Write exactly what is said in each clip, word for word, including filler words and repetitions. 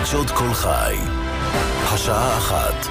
חדשות כל חי. השעה אחת.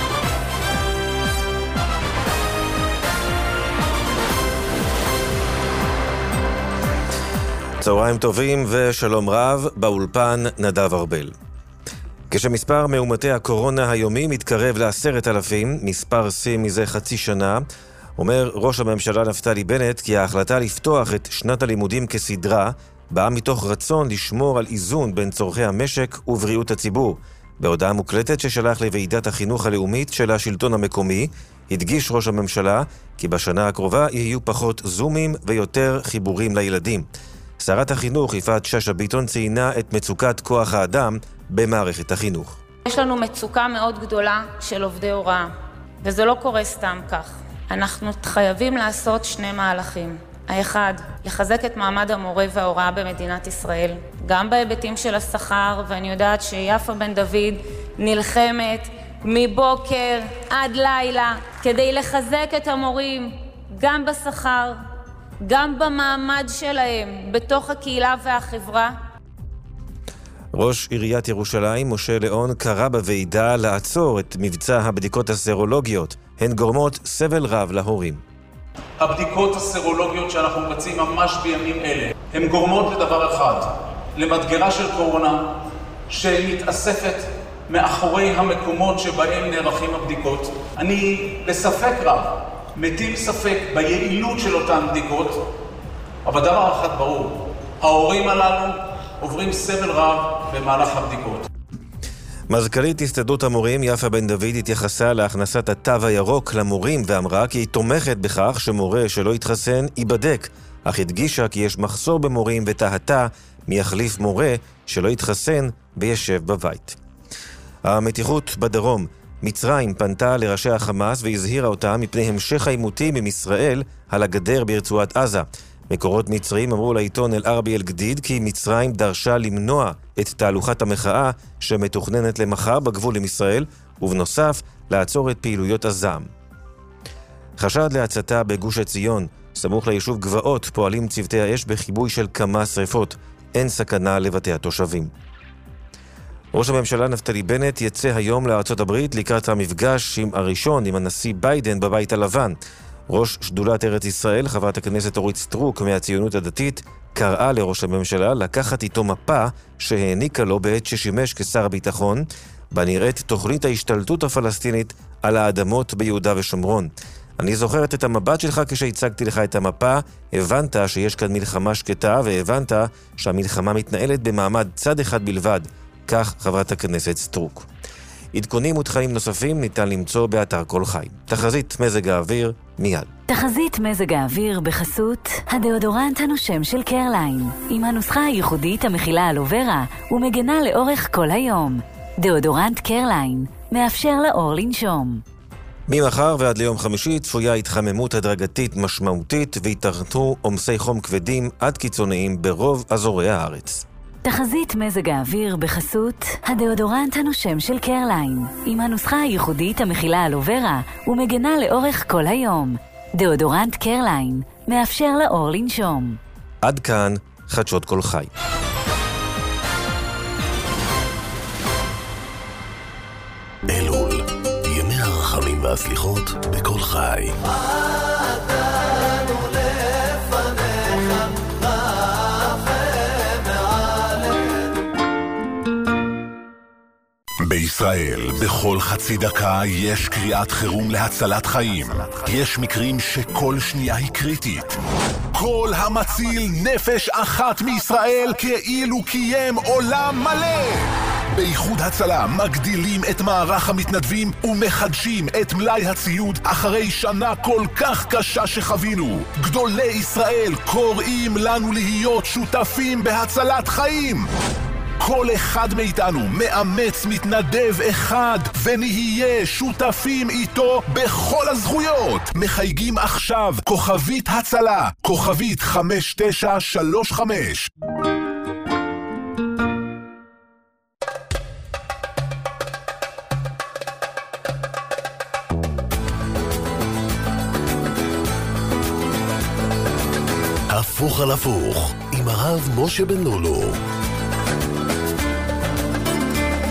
צהריים טובים ושלום רב, באולפן נדב ארבל. כשמספר מאומתי הקורונה היומי מתקרב לעשרת אלפים, מספר שיא מזה חצי שנה, אומר ראש הממשלה נפתלי בנט כי ההחלטה לפתוח את שנת הלימודים כסדרה באה מתוך רצון לשמור על איזון בין צורכי המשק ובריאות הציבור. בהודעה מוקלטת ששלח לוועידת החינוך הלאומית של השלטון המקומי, הדגיש ראש הממשלה כי בשנה הקרובה יהיו פחות זומים ויותר חיבורים לילדים. שרת החינוך יפעת שאשא ביטון ציינה את מצוקת כוח האדם במערכת החינוך. יש לנו מצוקה מאוד גדולה של עובדי הוראה, וזה לא קורה סתם כך. אנחנו חייבים לעשות שני מהלכים. האחד, לחזק את מעמד המורה וההוראה במדינת ישראל, גם בהיבטים של השכר, ואני יודעת שיפה בן דוד נלחמת מבוקר עד לילה כדי לחזק את המורים, גם בשכר, גם במעמד שלהם, בתוך הקהילה והחברה. ראש עיריית ירושלים, משה ליאון, קרא בוועידה לעצור את מבצע הבדיקות הסרולוגיות. הן גורמות סבל רב להורים. הבדיקות הסרולוגיות שאנחנו מבצעים ממש בימים אלה, הן גורמות לדבר אחד, למדגרה של קורונה שמתאספת מאחורי המקומות שבהם נערכים הבדיקות. אני בספק רב, מטיל ספק ביעילות של אותן בדיקות, אבל דבר אחד ברור, ההורים הללו עוברים סבל רב במהלך הבדיקות. מזכ"לית הסתדרות המורים יפה בן דוד התייחסה להכנסת התו הירוק למורים ואמרה כי היא תומכת בכך שמורה שלא יתחסן ייבדק, אך הדגישה כי יש מחסור במורים ותהתה מי יחליף מורה שלא יתחסן וישב בבית. המתיחות בדרום, מצרים פנתה לראשי החמאס והזהירה אותה מפני המשך העימותים עם ישראל על הגדר ברצועת עזה. מקורות מצרים אמרו לעיתון אל-ערבי אל-גדיד כי מצרים דרשה למנוע את תהלוכת המחאה שמתוכננת למחר בגבול עם ישראל, ובנוסף לעצור את פעילויות הזעם. חשד להצתה בגוש עציון, סמוך ליישוב גבעות, פועלים צוותי האש בכיבוי של כמה שריפות. אין סכנה לבתי התושבים. ראש הממשלה נפתלי בנט יצא היום לארצות הברית לקראת המפגש עם הראשון עם הנשיא ביידן בבית הלבן. ראש שדולת ארץ ישראל, חברת הכנסת אורית סטרוק מהציונות הדתית, קראה לראש הממשלה לקחת איתו מפה שהעניקה לו בעת ששימש כשר הביטחון, בה נראית תוכנית ההשתלטות הפלסטינית על האדמות ביהודה ושומרון. אני זוכרת את המבט שלך כשהצגתי לך את המפה, הבנת שיש כאן מלחמה שקטה והבנת שהמלחמה מתנהלת במעמד צד אחד בלבד, כך חברת הכנסת סטרוק. עדכונים ותכנים נוספים ניתן למצוא באתר כל חי. תחזית מזג האוויר מיד. תחזית מזג האוויר בחסות הדאודורנט הנושם של קרליין, עם הנוסחה הייחודית המכילה אלוברה ומגנה לאורך כל היום. דאודורנט קרליין מאפשר לאור לנשום. ממחר ועד ליום חמישי צפויה התחממות הדרגתית משמעותית והתארכו עומסי חום כבדים עד קיצוניים ברוב אזורי הארץ. תחזית מזג האוויר בחסות הדאודורנט הנושם של קרליין, עם הנוסחה הייחודית המכילה אלוברה ומגנה לאורך כל היום. דאודורנט קרליין מאפשר לאור לנשום. עד כאן חדשות כל חי. אלול, ימי הרחמים והסליחות בכל חי. בישראל, בכל חצי דקה יש קריאת חירום להצלת חיים. יש מקרים שכל שנייה היא קריטית. כל המציל נפש אחת מישראל כאילו קיים עולם מלא. באיחוד הצלה מגדילים את מערך המתנדבים ומחדשים את מלאי הציוד אחרי שנה כל כך קשה שחווינו. גדולי ישראל קוראים לנו להיות שותפים בהצלת חיים. כל אחד מאיתנו מאמץ מתנדב אחד ונהיה שותפים איתו בכל הזכויות. מחייגים עכשיו כוכבית הצלה, כוכבית חמש תשע שלוש חמש. הפוך על הפוך עם הרב משה בן לולו.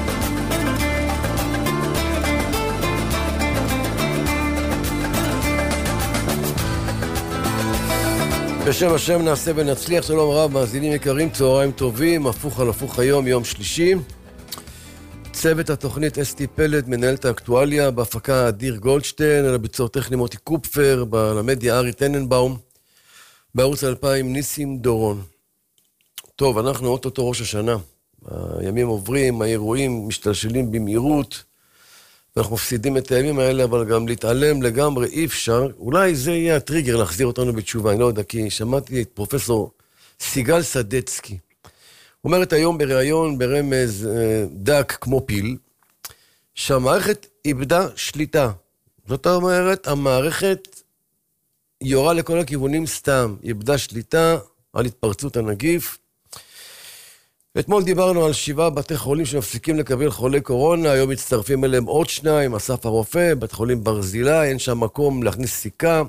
בשם השם נעשה ונצליח. שלום רב, מאזינים יקרים, צהריים טובים, הפוך על הפוך היום, יום שלישי. צוות התוכנית אסתי פלד, מנהלת האקטואליה, בהפקה אדיר גולדשטיין, על הביצוע טכני מוטי קופפר, במדיה ארי טננבאום, בערוץ אלפיים ניסים דורון. טוב, אנחנו אוטוטו ראש השנה. הימים עוברים, האירועים משתלשלים במהירות, ואנחנו מפסידים את הימים האלה, אבל גם להתעלם לגמרי אי אפשר. אולי זה יהיה הטריגר להחזיר אותנו בתשובה, אני לא יודע, כי שמעתי את פרופסור סיגל סדצקי. אומרת היום בריאיון ברמז דק כמו פיל, שהמערכת איבדה שליטה. זאת אומרת, המערכת יורה לכל הכיוונים סתם, איבדה שליטה על התפרצות הנגיף. אתמול דיברנו על שבעה בתי חולים שמפסיקים לקבל חולי קורונה, היום מצטרפים אליהם עוד שניים, אסף הרופא, בית חולים ברזילה, אין שם מקום להכניס סיכה,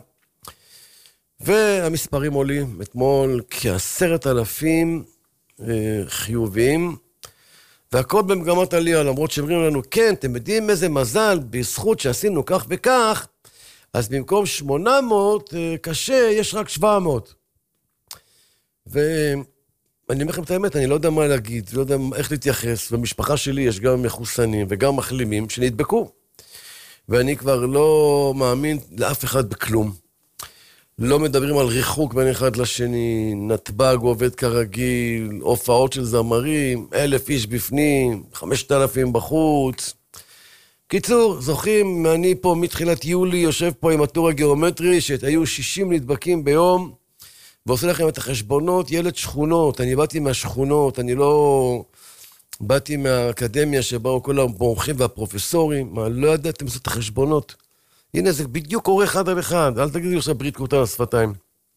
והמספרים עולים. אתמול כעשרת אלפים אה, חיוביים, והכל במגמת עלייה, למרות שאומרים לנו, כן, אתם יודעים איזה מזל, בזכות שעשינו כך וכך, אז במקום שמונה מאות אה, קשה, יש רק שבע מאות. ו... אני אומר לכם את האמת, אני לא יודע מה להגיד, לא יודע איך להתייחס. במשפחה שלי יש גם מחוסנים וגם מחלימים שנדבקו. ואני כבר לא מאמין לאף אחד בכלום. לא מדברים על ריחוק בין אחד לשני, נתב"ג עובד כרגיל, הופעות של זמרים, אלף איש בפנים, חמשת אלפים בחוץ. קיצור, זוכים, אני פה מתחילת יולי יושב פה עם הטור הגיאומטרי, שהיו שישים נדבקים ביום, ועושה לכם את החשבונות, ילד שכונות, אני באתי מהשכונות, אני לא באתי מהאקדמיה שבאו כל המומחים והפרופסורים, מה, לא ידעתם לעשות את החשבונות. הנה, זה בדיוק קורה אחד על אחד, אל תגידי עכשיו ברית כרותה על השפתיים.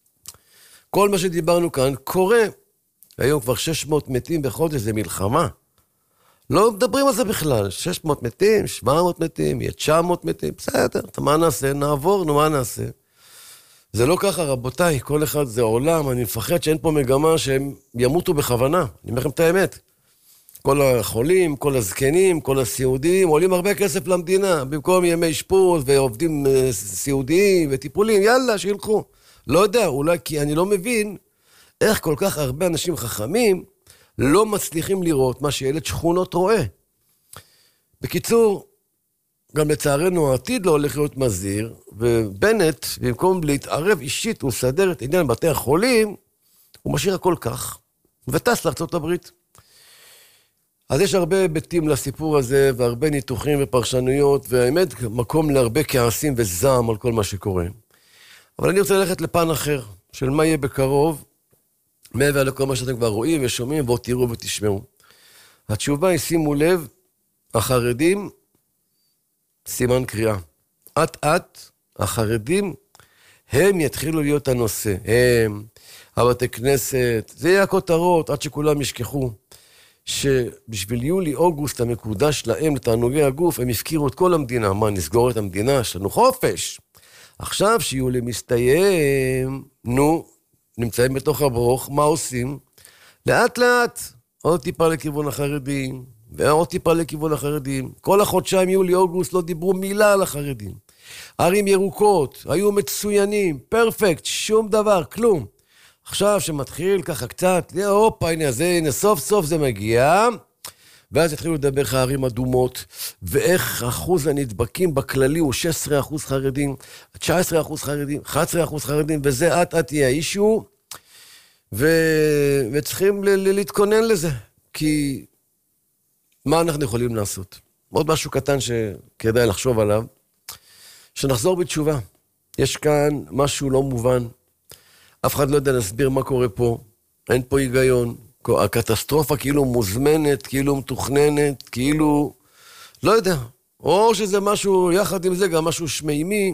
כל מה שדיברנו כאן קורה. היום כבר שש מאות מתים בחודש, זה מלחמה. לא מדברים על זה בכלל, שש מאות מתים, שבע מאות מתים, יהיה תשע מאות מתים, בסדר, מה נעשה? נעבור, נו מה נעשה? זה לא ככה, רבותיי, כל אחד זה עולם, אני מפחד שאין פה מגמה שהם ימותו בכוונה, אני אומר לכם את האמת. כל החולים, כל הזקנים, כל הסיעודיים, עולים הרבה כסף למדינה, במקום ימי אשפוז ועובדים סיעודיים וטיפולים, יאללה, שילכו. לא יודע, אולי כי אני לא מבין איך כל כך הרבה אנשים חכמים לא מצליחים לראות מה שילד שכונות רואה. בקיצור, גם לצערנו העתיד לא הולך להיות מזהיר, ובנט, במקום להתערב אישית ולסדר את עניין בתי החולים, הוא משאיר הכל כך, וטס לארצות הברית. אז יש הרבה היבטים לסיפור הזה, והרבה ניתוחים ופרשנויות, והאמת, מקום להרבה כעסים וזעם על כל מה שקורה. אבל אני רוצה ללכת לפן אחר, של מה יהיה בקרוב, מעבר לכל מה שאתם כבר רואים ושומעים, ועוד תראו ותשמעו. התשובה היא, שימו לב, החרדים, סימן קריאה. עט עט, החרדים, הם יתחילו להיות הנושא. הם, הבתי כנסת, זה יהיה הכותרות, עד שכולם ישכחו, שבשביל יולי-אוגוסט המקודש להם לתענוגי הגוף, הם הפקירו את כל המדינה. מה, נסגור את המדינה? יש לנו חופש. עכשיו שיולי מסתיים, נו, נמצאים בתוך הברוך, מה עושים? לאט לאט, עוד טיפה לכיוון החרדים, ועוד טיפה לכיוון החרדים. כל החודשיים יולי-אוגוסט לא דיברו מילה על החרדים. ערים ירוקות, היו מצוינים, פרפקט, שום דבר, כלום. עכשיו שמתחיל ככה קצת, הופה, הנה, זה, הנה, סוף סוף זה מגיע, ואז התחילו לדבר לך ערים אדומות, ואיך אחוז הנדבקים בכללי הוא שש עשרה אחוז חרדים, תשע עשרה אחוז חרדים, אחד עשר אחוז חרדים, וזה עד עד יהיה אישו, ו... וצריכים ל... ל... להתכונן לזה, כי מה אנחנו יכולים לעשות? עוד משהו קטן שכדאי לחשוב עליו, שנחזור בתשובה. יש כאן משהו לא מובן, אף אחד לא יודע להסביר מה קורה פה, אין פה היגיון, הקטסטרופה כאילו מוזמנת, כאילו מתוכננת, כאילו, לא יודע, או שזה משהו, יחד עם זה גם משהו שמימי,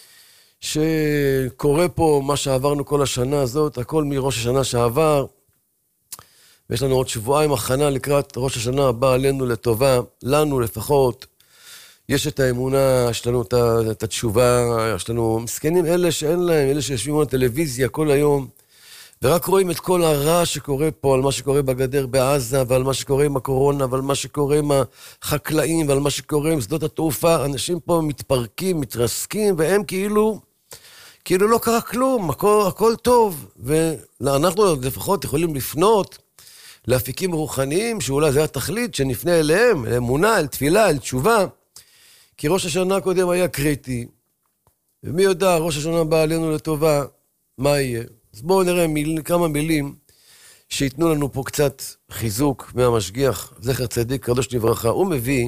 שקורה פה מה שעברנו כל השנה הזאת, הכל מראש השנה שעבר, ויש לנו עוד שבועיים הכנה לקראת ראש השנה הבא עלינו לטובה, לנו לפחות, יש את האמונה, יש לנו את התשובה, יש לנו מסכנים אלה שאין להם, אלה שיושבים על הטלוויזיה כל היום, ורק רואים את כל הרע שקורה פה, על מה שקורה בגדר בעזה, ועל מה שקורה עם הקורונה, ועל מה שקורה עם החקלאים, ועל מה שקורה עם שדות התעופה. אנשים פה מתפרקים, מתרסקים, והם כאילו, כאילו לא קרה כלום, הכל, הכל טוב, ואנחנו לפחות יכולים לפנות לאפיקים רוחניים, שאולי זה התכלית, שנפנה אליהם, לאמונה, אל תפילה, אל תשובה, כי ראש השנה הקודם היה קריטי, ומי יודע, ראש השנה בא עלינו לטובה, מה יהיה? אז בואו נראה מיל, כמה מילים, שיתנו לנו פה קצת חיזוק מהמשגיח, זכר צדיק, קדוש לברכה. הוא מביא,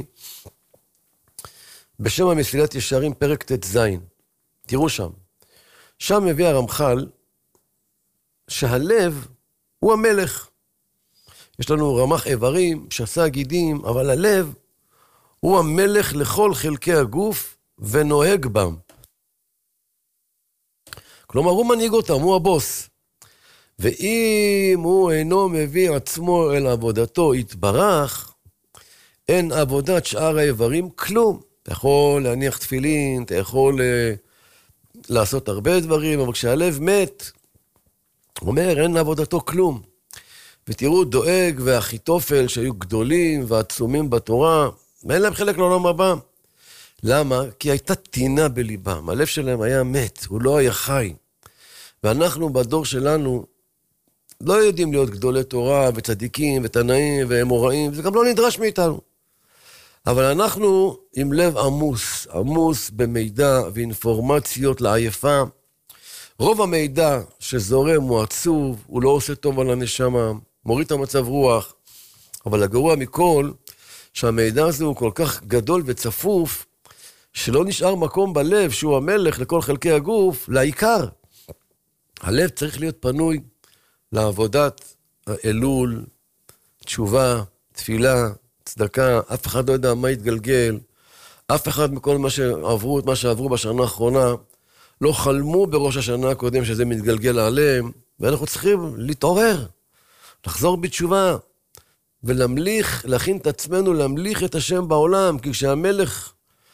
בשם המסילת ישרים, פרק ט"ז. תראו שם. שם מביא הרמח"ל, שהלב הוא המלך. יש לנו רמ"ח איברים, שסה גידים, אבל הלב הוא המלך לכל חלקי הגוף, ונוהג בם. כלומר, הוא מנהיג אותם, הוא הבוס. ואם הוא אינו מביא עצמו אל עבודתו יתברך, אין עבודת שאר האיברים כלום. אתה יכול להניח תפילין, אתה יכול uh, לעשות הרבה דברים, אבל כשהלב מת, הוא אומר, אין עבודתו כלום. ותראו, דואג והחיתופל שהיו גדולים ועצומים בתורה, ואין להם חלק לעולם הבא. למה? כי הייתה תינה בליבם. הלב שלהם היה מת, הוא לא היה חי. ואנחנו בדור שלנו לא יודעים להיות גדולי תורה וצדיקים ותנאים ואמוראים, זה גם לא נדרש מאיתנו. אבל אנחנו עם לב עמוס, עמוס במידע ואינפורמציות לעייפה. רוב המידע שזורם הוא עצוב, הוא לא עושה טוב על הנשמה, מוריד את המצב רוח, אבל הגרוע מכל, שהמידע הזה הוא כל כך גדול וצפוף, שלא נשאר מקום בלב שהוא המלך לכל חלקי הגוף, לעיקר. הלב צריך להיות פנוי לעבודת האלול, תשובה, תפילה, צדקה, אף אחד לא יודע מה יתגלגל, אף אחד מכל מה שעברו, את מה שעברו בשנה האחרונה, לא חלמו בראש השנה הקודם שזה מתגלגל עליהם, ואנחנו צריכים להתעורר, לחזור בתשובה, ולמליך, להכין את עצמנו, להמליך את השם בעולם, כי כשהמלך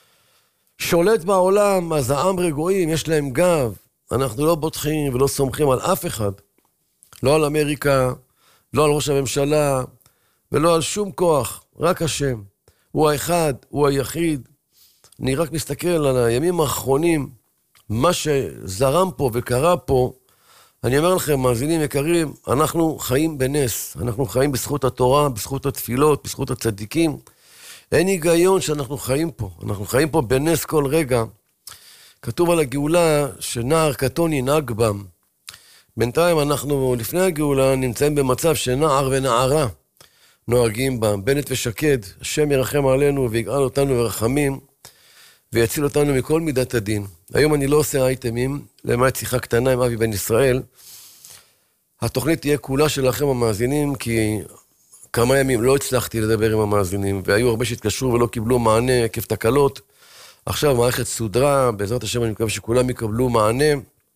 שולט בעולם, אז העם רגועים, יש להם גב, אנחנו לא בוטחים ולא סומכים על אף אחד, לא על אמריקה, לא על ראש הממשלה, ולא על שום כוח, רק השם. הוא האחד, הוא היחיד. אני רק מסתכל על הימים האחרונים, מה שזרם פה וקרה פה, אני אומר לכם, מאזינים יקרים, אנחנו חיים בנס, אנחנו חיים בזכות התורה, בזכות התפילות, בזכות הצדיקים. אין היגיון שאנחנו חיים פה, אנחנו חיים פה בנס כל רגע. כתוב על הגאולה שנער קטון ינהג בם. בינתיים אנחנו לפני הגאולה נמצאים במצב שנער ונערה נוהגים בם. בנט ושקד, השם ירחם עלינו ויגאל אותנו ברחמים ויציל אותנו מכל מידת הדין. היום אני לא עושה אייטמים, למעט שיחה קטנה עם אבי בן ישראל. התוכנית תהיה כולה שלכם המאזינים, כי כמה ימים לא הצלחתי לדבר עם המאזינים, והיו הרבה שהתקשרו ולא קיבלו מענה עקב תקלות. עכשיו מערכת סודרה, בעזרת השם אני מקווה שכולם יקבלו מענה,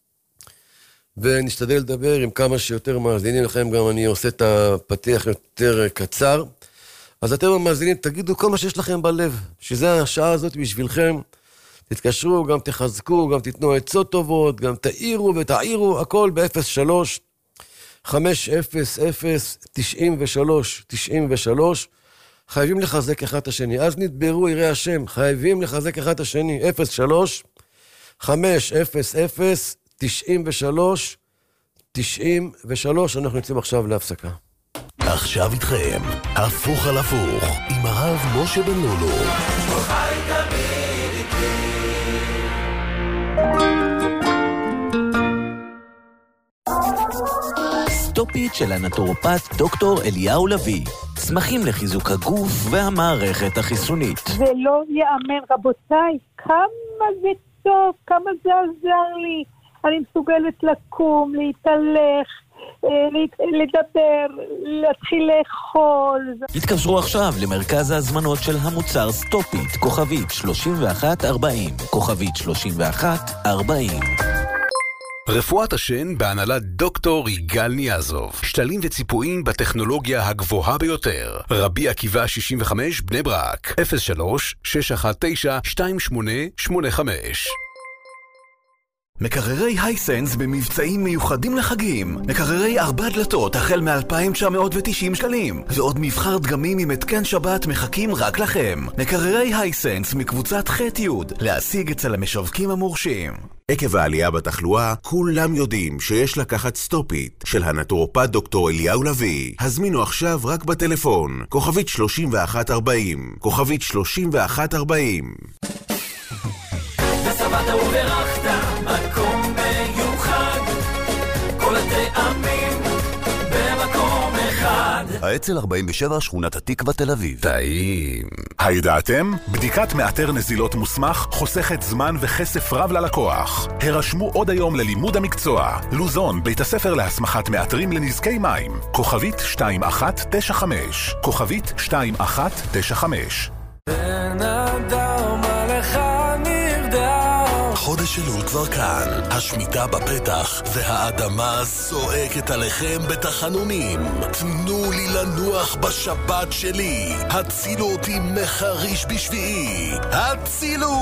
ונשתדל לדבר עם כמה שיותר מאזינים, לכם גם אני עושה את הפתיח יותר קצר. אז אתם המאזינים, תגידו כל מה שיש לכם בלב, שזה השעה הזאת בשבילכם, תתקשרו, גם תחזקו, גם תיתנו עצות טובות, גם תאירו ותעירו, הכל ב-אפס שלוש חמש אפס אפס תשעים ושלוש תשעים ושלוש. חייבים לחזק אחד את השני, אז נדברו יראה השם, חייבים לחזק אחד את השני, אפס שלוש חמש אפס אפס תשעים ושלוש תשעים ושלוש. אנחנו יוצאים עכשיו להפסקה. עכשיו איתכם, הפוך על הפוך, עם הרב משה בן לולו. חי תמיד איתי. סטופית של הנטורופט דוקטור אליהו לוי. צמחים לחיזוק הגוף והמערכת החיסונית. זה לא יאמן, רבותיי, כמה זה טוב, כמה זה עזר לי. אני מסוגלת לקום, להתהלך, לדבר, להתחיל לאכול. התקשרו עכשיו למרכז ההזמנות של המוצר סטופית, כוכבית שלושים ואחת ארבעים, כוכבית שלושים ואחת ארבעים. רפואת השן בהנהלת דוקטור יגאל ניאזוב. שתלים וציפויים בטכנולוגיה הגבוהה ביותר. רבי עקיבא שישים וחמש בני ברק. אפס שלוש שש אחת תשע שתיים שמונה שמונה חמש. מקררי הייסנס במבצעים מיוחדים לחגים. מקררי ארבע דלתות החל מ-אלפיים תשע מאות ותשעים שקלים. ועוד מבחר דגמים עם התקן שבת מחכים רק לכם. מקררי הייסנס מקבוצת ח'-י' להשיג אצל המשווקים המורשים. עקב העלייה בתחלואה, כולם יודעים שיש לקחת סטופית של הנטורופט דוקטור אליהו לוי. הזמינו עכשיו רק בטלפון. כוכבית שלושים ואחת ארבעים. כוכבית שלושים ואחת ארבעים. וסברת וברכת מקום מיוחד, כל הטעמים במקום אחד. האצ"ל ארבעים ושבע, שכונת התקווה, תל אביב. טעים. הידעתם? בדיקת מאתר נזילות מוסמך חוסכת זמן וכסף רב ללקוח. הרשמו עוד היום ללימוד המקצוע. לוזון, בית הספר להסמכת מאתרים לנזקי מים. כוכבית שתיים אחת תשע חמש. כוכבית שתיים אחת תשע חמש. בן אדם עליך נרדם. חודש אלול כבר כאן, השמיטה בפתח, והאדמה זועקת עליכם בתחנונים. תנו לי לנוח בשבת שלי, הצילו אותי מחריש בשביעי, הצילו!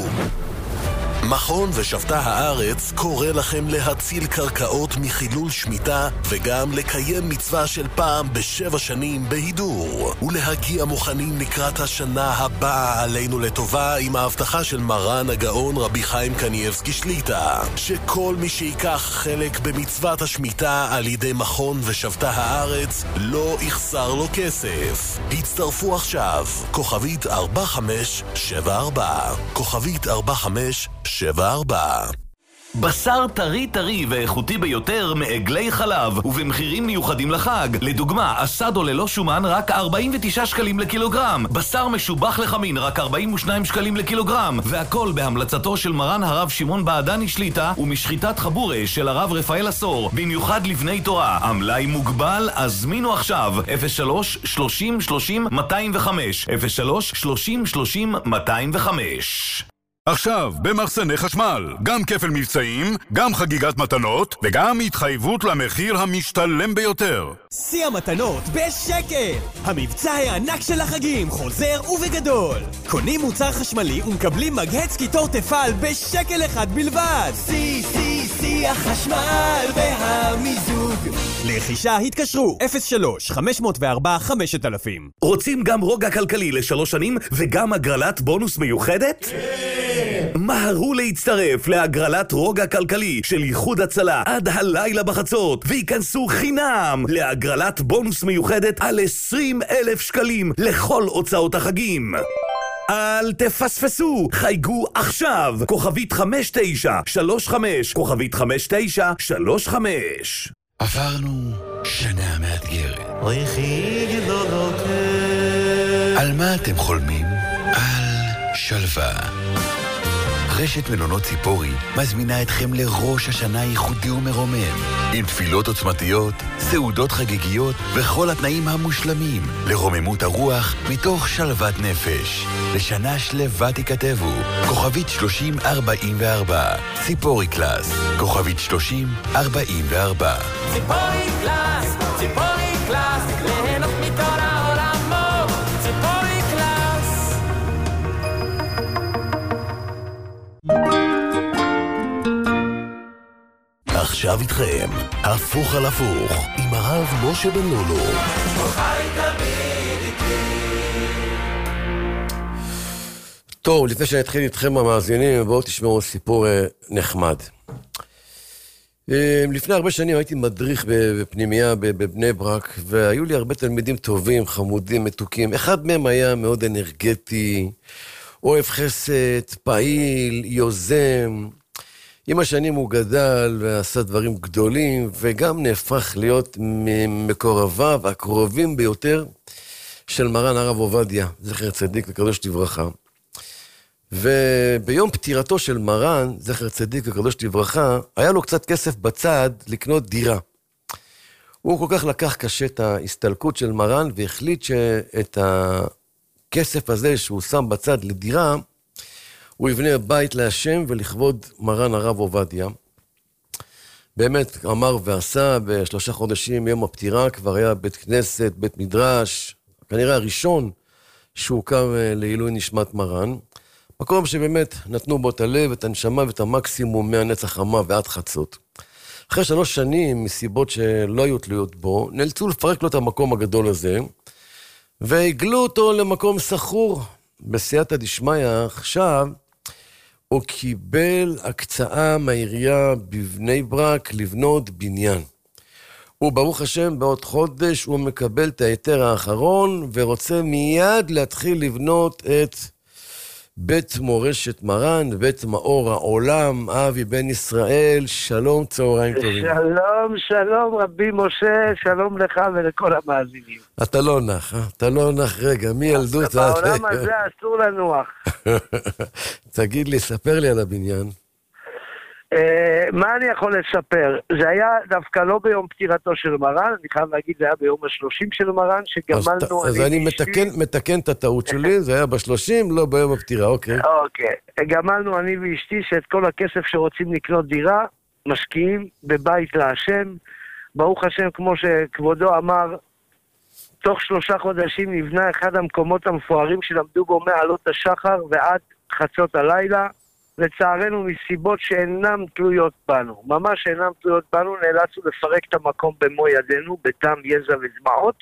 מכון ושבתה הארץ קורא לכם להציל קרקעות מחילול שמיטה וגם לקיים מצווה של פעם בשבע שנים בהידור ולהגיע מוכנים לקראת השנה הבאה עלינו לטובה עם ההבטחה של מרן הגאון רבי חיים קניאבסקי שליטה שכל מי שיקח חלק במצוות השמיטה על ידי מכון ושבתה הארץ לא יחסר לו כסף. הצטרפו עכשיו, כוכבית ארבע חמש שבע ארבע, כוכבית ארבע חמש שבע ארבע. בשר טרי טרי ואיכותי ביותר מעגלי חלב ובמחירים מיוחדים לחג. לדוגמה, אסדו ללא שומן רק ארבעים ותשעה שקלים לקילוגרם, בשר משובח לחמין רק ארבעים ושניים שקלים לקילוגרם, והכל בהמלצתו של מרן הרב שמעון בעדני שליטה ומשחיטת חבורה של הרב רפאל עשור, במיוחד לבני תורה. המלאי מוגבל, הזמינו עכשיו אפס שלוש שלושים שלושים מאתיים וחמש, אפס שלוש שלושים שלושים מאתיים וחמש. עכשיו, במחסני חשמל, גם כפל מבצעים, גם חגיגת מתנות, וגם התחייבות למחיר המשתלם ביותר. שיא המתנות בשקל! המבצע הענק של החגים חוזר ובגדול. קונים מוצר חשמלי ומקבלים מגהץ קיטור תפעל בשקל אחד בלבד. שיא, שיא, שיא החשמל והמיזוג. לרכישה התקשרו אפס שלוש חמש אפס ארבע חמש אלף. רוצים גם רוגע כלכלי לשלוש שנים וגם הגרלת בונוס מיוחדת? כן! מהרו להצטרף להגרלת רוגע כלכלי של ייחוד הצלה עד הלילה בחצות ויכנסו חינם להגרלת בונוס מיוחדת על עשרים אלף שקלים לכל הוצאות החגים. אל תפספסו, חייגו עכשיו, כוכבית חמש תשע שלוש חמש, כוכבית חמש תשע שלוש חמש. עברנו שנה מאתגרת. על מה אתם חולמים? על שלווה. רשת מלונות ציפורי מזמינה אתכם לראש השנה ייחודי ומרומם עם תפילות עוצמתיות, סעודות חגיגיות וכל התנאים המושלמים לרוממות הרוח מתוך שלוות נפש. לשנה שלווה תכתבו כוכבית שלושים ארבעים וארבע, ציפורי קלאס, כוכבית שלושים ארבעים וארבע. ציפורי קלאס, ציפורי קלאס, ליהנות מכל העולמות, ציפורי קלאס. עכשיו איתכם, הפוך על הפוך, עם הרב משה בן לולו. טוב, לפני שאני אתחיל איתכם המאזינים, בואו תשמעו סיפור נחמד. לפני הרבה שנים הייתי מדריך בפנימייה בבני ברק, והיו לי הרבה תלמידים טובים, חמודים, מתוקים. אחד מהם היה מאוד אנרגטי, אוהב חסד, פעיל, יוזם. עם השנים הוא גדל ועשה דברים גדולים, וגם נהפך להיות ממקורביו הקרובים ביותר של מרן הרב עובדיה, זכר צדיק וקדוש לברכה. וביום פטירתו של מרן, זכר צדיק וקדוש לברכה, היה לו קצת כסף בצד לקנות דירה. הוא כל כך לקח קשה את ההסתלקות של מרן, והחליט שאת הכסף הזה שהוא שם בצד לדירה, הוא יבנה בית להשם ולכבוד מרן הרב עובדיה. באמת אמר ועשה, בשלושה חודשים מיום הפטירה כבר היה בית כנסת, בית מדרש, כנראה הראשון שהוקם לעילוי נשמת מרן. מקום שבאמת נתנו בו את הלב, את הנשמה ואת המקסימום מהנצח חמה ועד חצות. אחרי שלוש שנים, מסיבות שלא היו תלויות בו, נאלצו לפרק לו את המקום הגדול הזה, והגלו אותו למקום סחור. בסייעתא דשמיא עכשיו, הוא קיבל הקצאה מהעירייה בבני ברק לבנות בניין. הוא ברוך השם בעוד חודש הוא מקבל את היתר האחרון, ורוצה מיד להתחיל לבנות את בית מורשת מרן, בית מאור העולם. אבי בן ישראל, שלום, צהריים טובים. שלום, שלום רבי משה, שלום לך ולכל המאזינים. אתה לא נח, אה? אתה לא נח רגע, מי ילדות? בעולם הזה אסור לנוח. תגיד לי, ספר לי על הבניין. מה אני יכול לספר? זה היה דווקא לא ביום פטירתו של מרן, אני חייב להגיד, זה היה ביום השלושים של מרן, שגמלנו... אז אני מתקן את הטעות שלי, זה היה בשלושים, לא ביום הפטירה, אוקיי. אוקיי, גמלנו אני ואשתי שאת כל הכסף שרוצים לקנות דירה, משקיעים בבית להשם. ברוך השם, כמו שכבודו אמר, תוך שלושה חודשים נבנה אחד המקומות המפוארים שלמדו בו מעלות השחר ועד חצות הלילה. לצערנו מסיבות שאינם תלויות בנו, ממש אינם תלויות בנו, נאלצנו לפרק את המקום במו ידינו, בדם, יזע ודמעות,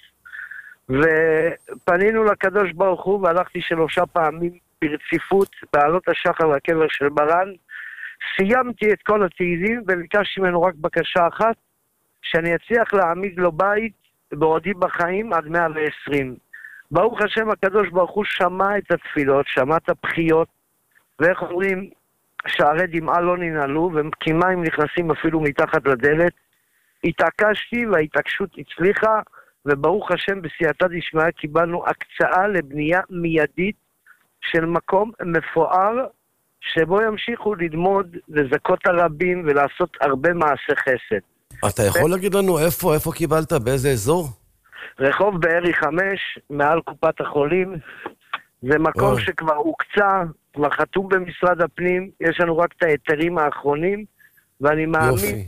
ופנינו לקדוש ברוך הוא, והלכתי שלושה פעמים ברציפות בעלות השחר והקבר של מרן, סיימתי את כל התהילים וביקשתי ממנו רק בקשה אחת, שאני אצליח להעמיד לו בית בעודי בחיים עד מאה ועשרים. ברוך השם, הקדוש ברוך הוא שמע את התפילות, שמע את הבכיות, ואיך אומרים, שערי דמעה לא ננעלו, וכמיים נכנסים אפילו מתחת לדלת. התעקשתי וההתעקשות הצליחה, וברוך השם בסייעתא דשמיא קיבלנו הקצאה לבנייה מיידית של מקום מפואר, שבו ימשיכו ללמוד לזכות הרבים ולעשות הרבה מעשי חסד. אתה יכול להגיד לנו איפה, איפה קיבלת, באיזה אזור? רחוב בארי חמש, מעל קופת החולים. זה מקום שכבר הוקצה, כבר חתום במשרד הפנים, יש לנו רק את היתרים האחרונים, ואני מאמין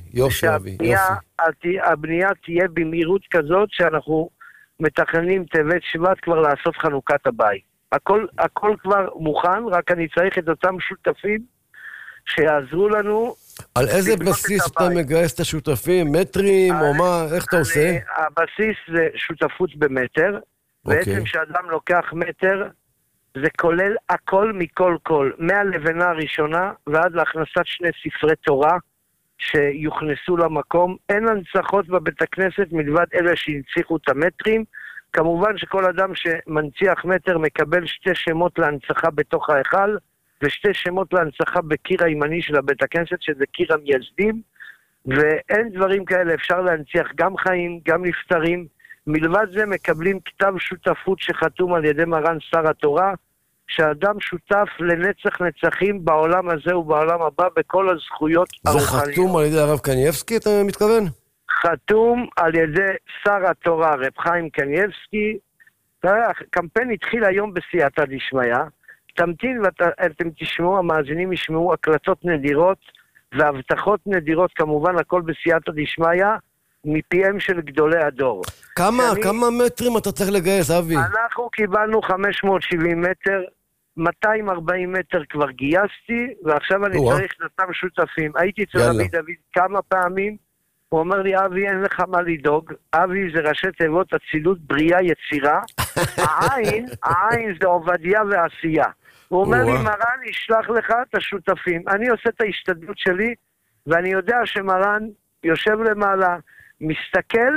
שהבנייה תהיה במהירות כזאת, שאנחנו מתכננים טבת שבט כבר לעשות חנוכת הבית. הכל, הכל כבר מוכן, רק אני צריך את אותם שותפים שיעזרו לנו. על איזה בסיס אתה מגייס את השותפים? מטרים או מה? איך אתה עושה? הבסיס זה שותפות במטר. בעצם שאדם לוקח מטר, זה כולל הכל מכל כל, מהלבנה הראשונה ועד להכנסת שני ספרי תורה שיוכנסו למקום. אין הנצחות בבית הכנסת מלבד אלה שהנציחו את המטרים. כמובן שכל אדם שמנציח מטר מקבל שתי שמות להנצחה בתוך ההיכל, ושתי שמות להנצחה בקיר הימני של הבית הכנסת, שזה קיר המייסדים, ואין דברים כאלה, אפשר להנציח גם חיים, גם נפטרים. מלבד זה מקבלים כתב שותפות שחתום על ידי מרן שר התורה, שאדם שותף לנצח נצחים בעולם הזה ובעולם הבא בכל הזכויות הרוחניות. זה חתום על ידי הרב קנייבסקי, אתה מתכוון? חתום על ידי שר התורה, רב חיים קנייבסקי. הקמפיין התחיל היום בסייעתא דשמיא. תמתין ואתם תשמעו, המאזינים ישמעו הקלטות נדירות והבטחות נדירות, כמובן הכל בסייעתא דשמיא, מפיהם של גדולי הדור. כמה, שאני, כמה מטרים אתה צריך לגייס, אבי? אנחנו קיבלנו חמש מאות שבעים מטר, מאתיים וארבעים מטר כבר גייסתי, ועכשיו אני צריך אותם שותפים. הייתי אצל רבי דוד כמה פעמים, הוא אומר לי, אבי, אין לך מה לדאוג. אבי זה ראשי תיבות אצילות, בריאה, יצירה. העין, העין זה עובדיה ועשייה. הוא אומר לי, מרן ישלח לך את השותפים. אני עושה את ההשתדלות שלי, ואני יודע שמרן יושב למעלה, מסתכל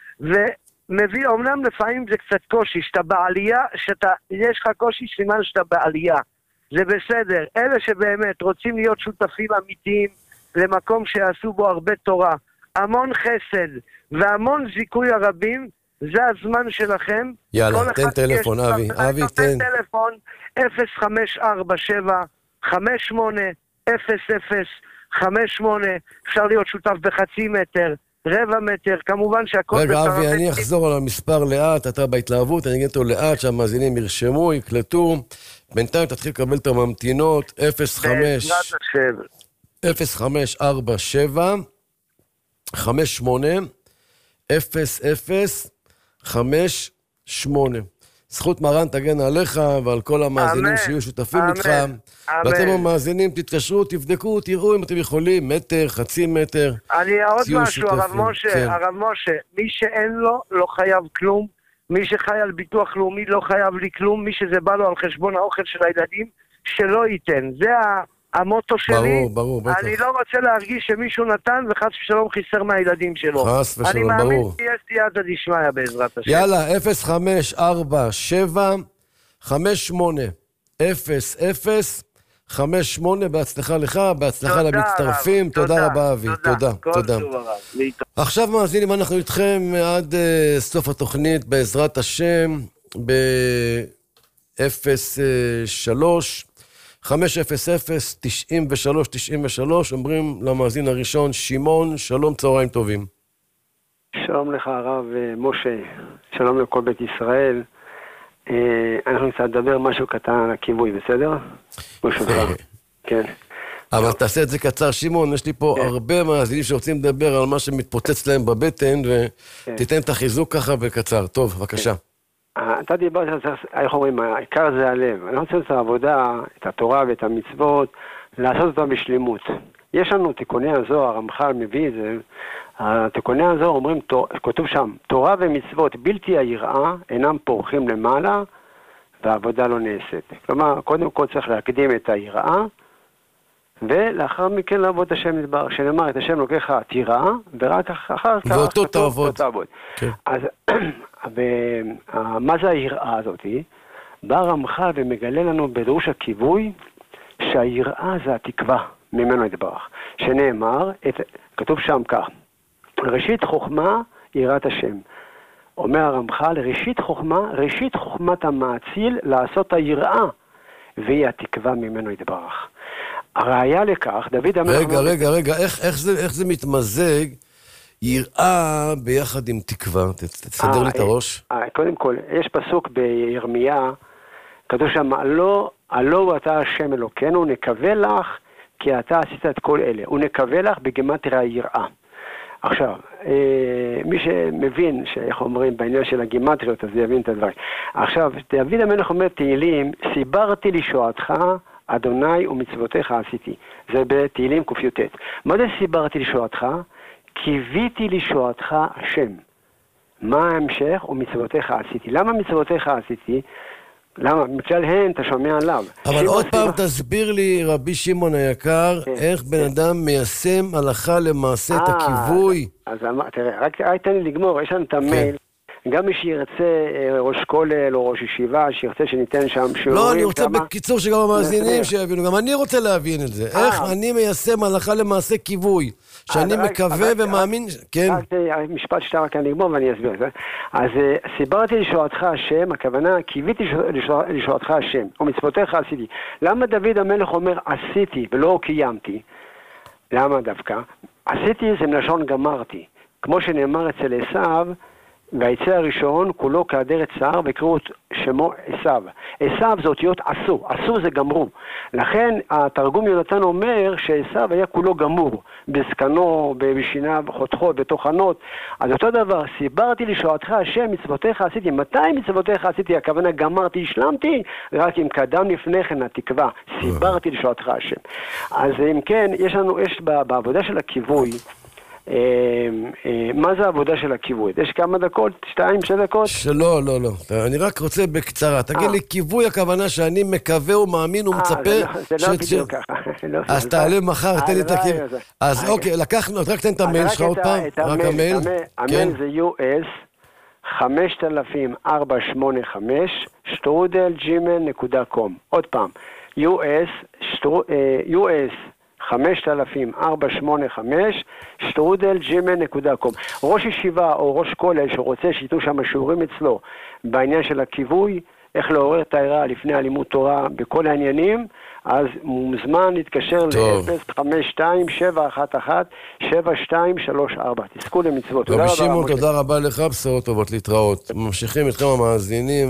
ומביא, אומנם לפעמים זה קצת קושי, שאתה בעלייה, שאתה, יש לך קושי סימן שאתה בעלייה, זה בסדר. אלה שבאמת רוצים להיות שותפים אמיתיים למקום שיעשו בו הרבה תורה, המון חסד והמון זיכוי הרבים, זה הזמן שלכם. יאללה, תן טלפון, אבי, אבי, תן. טלפון אפס חמש ארבע שבע חמש שמונה אפס אפס חמש שמונה, אפשר להיות שותף בחצי מטר, רבע מטר, כמובן שהכל... רגע, אבי, אני אחזור על המספר לאט, אתה בהתלהבות, אני אגיד אותו לאט, שהמאזינים ירשמו, יקלטו, בינתיים תתחיל לקבל את הממתינות, אפס חמש ארבע שבע חמש שמונה אפס אפס חמש שמונה. זכות מרן תגן עליך ועל כל המאזינים שיהיו שותפים איתך. ואתם המאזינים, תתקשרו, תבדקו, תראו אם אתם יכולים, מטר, חצי מטר. אני עוד משהו, הרב משה, הרב משה, מי שאין לו, לא חייב כלום. מי שחי על ביטוח לאומי לא חייב לי כלום. מי שזה בא לו על חשבון האוכל של הילדים, שלא ייתן. זה המוטו שלי. ברור, ברור, בטח. אני לא רוצה להרגיש שמישהו נתן וחס ושלום חיסר מהילדים שלו. חס ושלום, ברור. אני מאמין שיש סייעתא דשמיא בעזרת השם. יאללה, אפס חמש ארבע שבע חמש שמונה אפס אפס חמש שמונה, בהצלחה לך, בהצלחה למצטרפים. תודה רבה, אבי. תודה, תודה. עכשיו מאזינים, אנחנו איתכם עד סוף התוכנית, בעזרת השם, ב-אפס שלוש חמש אפס אפס תשעים ושלוש תשעים ושלוש. אומרים למאזין הראשון, שמעון, שלום, צהריים טובים. שלום לך הרב משה, שלום לכל בית ישראל. אנחנו נצטרך לדבר משהו קטן על הכיווי, בסדר? משהו דבר, כן. אבל תעשה את זה קצר, שמעון, יש לי פה הרבה מאזינים שרוצים לדבר על מה שמתפוצץ להם בבטן, ותיתן את החיזוק ככה בקצר. טוב, בבקשה. אתה דיברת, איך אומרים, העיקר זה הלב. אני רוצה לעשות את העבודה, את התורה ואת המצוות, לעשות אותה בשלימות. יש לנו תיקוני הזוהר, הרמח"ל מביא את זה, התיקוני הזוהר אומרים, כתוב שם, תורה ומצוות בלתי היראה אינם פורחים למעלה, והעבודה לא נעשית. כלומר, קודם כל צריך להקדים את היראה, ולאחר מכן לעבוד את השם נדבר, שנאמר את השם לוקח תיראה, ורק אחר כך... ואותו תעבוד. כן. אז מה זה היראה הזאת? בא רמח"ל ומגלה לנו בדרוש הכיווי, שהיראה זה התקווה ממנו יתברך. שנאמר, את, כתוב שם כך, ראשית חוכמה יראת השם. אומר הרמח"ל, ראשית חוכמה, ראשית חוכמת המאציל לעשות היראה, והיא התקווה ממנו יתברך. הראיה לכך, דוד המלך... רגע, רגע, רגע, איך, איך, זה, איך זה מתמזג יראה ביחד עם תקווה? תסדר לי את הראש. קודם כל, יש פסוק בירמיה, כתוב שם, הלא, הלא אתה השם אלוקינו, נקווה לך, כי אתה עשית את כל אלה. הוא נקווה לך בגימטריה היראה. עכשיו, מי שמבין, שאיך אומרים, בעניין של הגימטריות, אז יבין את הדברים. עכשיו, דוד המלך אומר תהילים, סיברתי לשועתך, אדוני ומצוותיך עשיתי. זה בתהילים ק"ט. מה זה סיברתי לשועתך? קיוויתי לשועתך השם. מה ההמשך? ומצוותיך עשיתי. למה מצוותיך עשיתי? למה? מצל הן, אתה שומע עליו. אבל עוד פעם תסביר לי, רבי שמעון היקר, איך בן אדם מיישם הלכה למעשה את הכיווי. אז תראה, רק תן לי לגמור, יש לנו את המייל. גם מי שירצה ראש כולל או ראש ישיבה, שירצה שניתן שם שיעורים. לא, אני רוצה בקיצור שגם המאזינים שיבינו, גם אני רוצה להבין את זה. איך אני מיישם הלכה למעשה כיווי, שאני מקווה ומאמין... כן. רק משפט שאתה רק אני אגמור ואני אסביר את זה. אז סיברתי לשועתך השם, הכוונה, קיוויתי לשועתך השם, ומצוותיך עשיתי. למה דוד המלך אומר עשיתי ולא קיימתי? למה דווקא? עשיתי זה מלשון גמרתי. כמו שנאמר אצל עשיו, והיצא הראשון כולו כאדרת צער, ויקראו שמו עשיו. עשיו זה אותיות עשו, עשו זה גמרו. לכן התרגום יונתן אומר שעשיו היה כולו גמור, בזקנו, בשיניו, חותכות, בתוכנות. אז אותו דבר, סיברתי לשועתך השם, מצוותיך עשיתי. מתי מצוותיך עשיתי? הכוונה גמרתי, השלמתי, רק אם קדם לפני כן התקווה, סיברתי לשועתך השם. אז אם כן, יש לנו, יש בעבודה של הכיווי, מה זה העבודה של הכיווי? יש כמה דקות? שתיים, שתי דקות? שלא, לא, לא. אני רק רוצה בקצרה. תגיד לי, כיווי הכוונה שאני מקווה ומאמין ומצפה... זה לא בדיוק ככה. אז תעלה מחר, תן לי את הכיווי. אז אוקיי, לקחנו, רק תן את המייל שלך עוד פעם. רק המייל. המייל זה יו אס חמשת אלפים ארבע מאות שמונים וחמש שטרודל ג'ימייל נקודה קום. עוד פעם, יו אס חמשת אלפים ארבע מאות שמונים וחמש שטרודל ג'ימייל נקודה קום. ראש ישיבה או ראש כולל שרוצה שיתנו שם שיעורים אצלו בעניין של הכיווי, איך לעורר את היראה לפני הלימוד תורה בכל העניינים, אז מוזמן להתקשר ל-אפס חמש שתיים שבע אחת אחת שבע שתיים שלוש ארבע. תזכו למצוות. רבי שמעון, תודה רבה לך, בשורות טובות להתראות. ממשיכים איתכם המאזינים.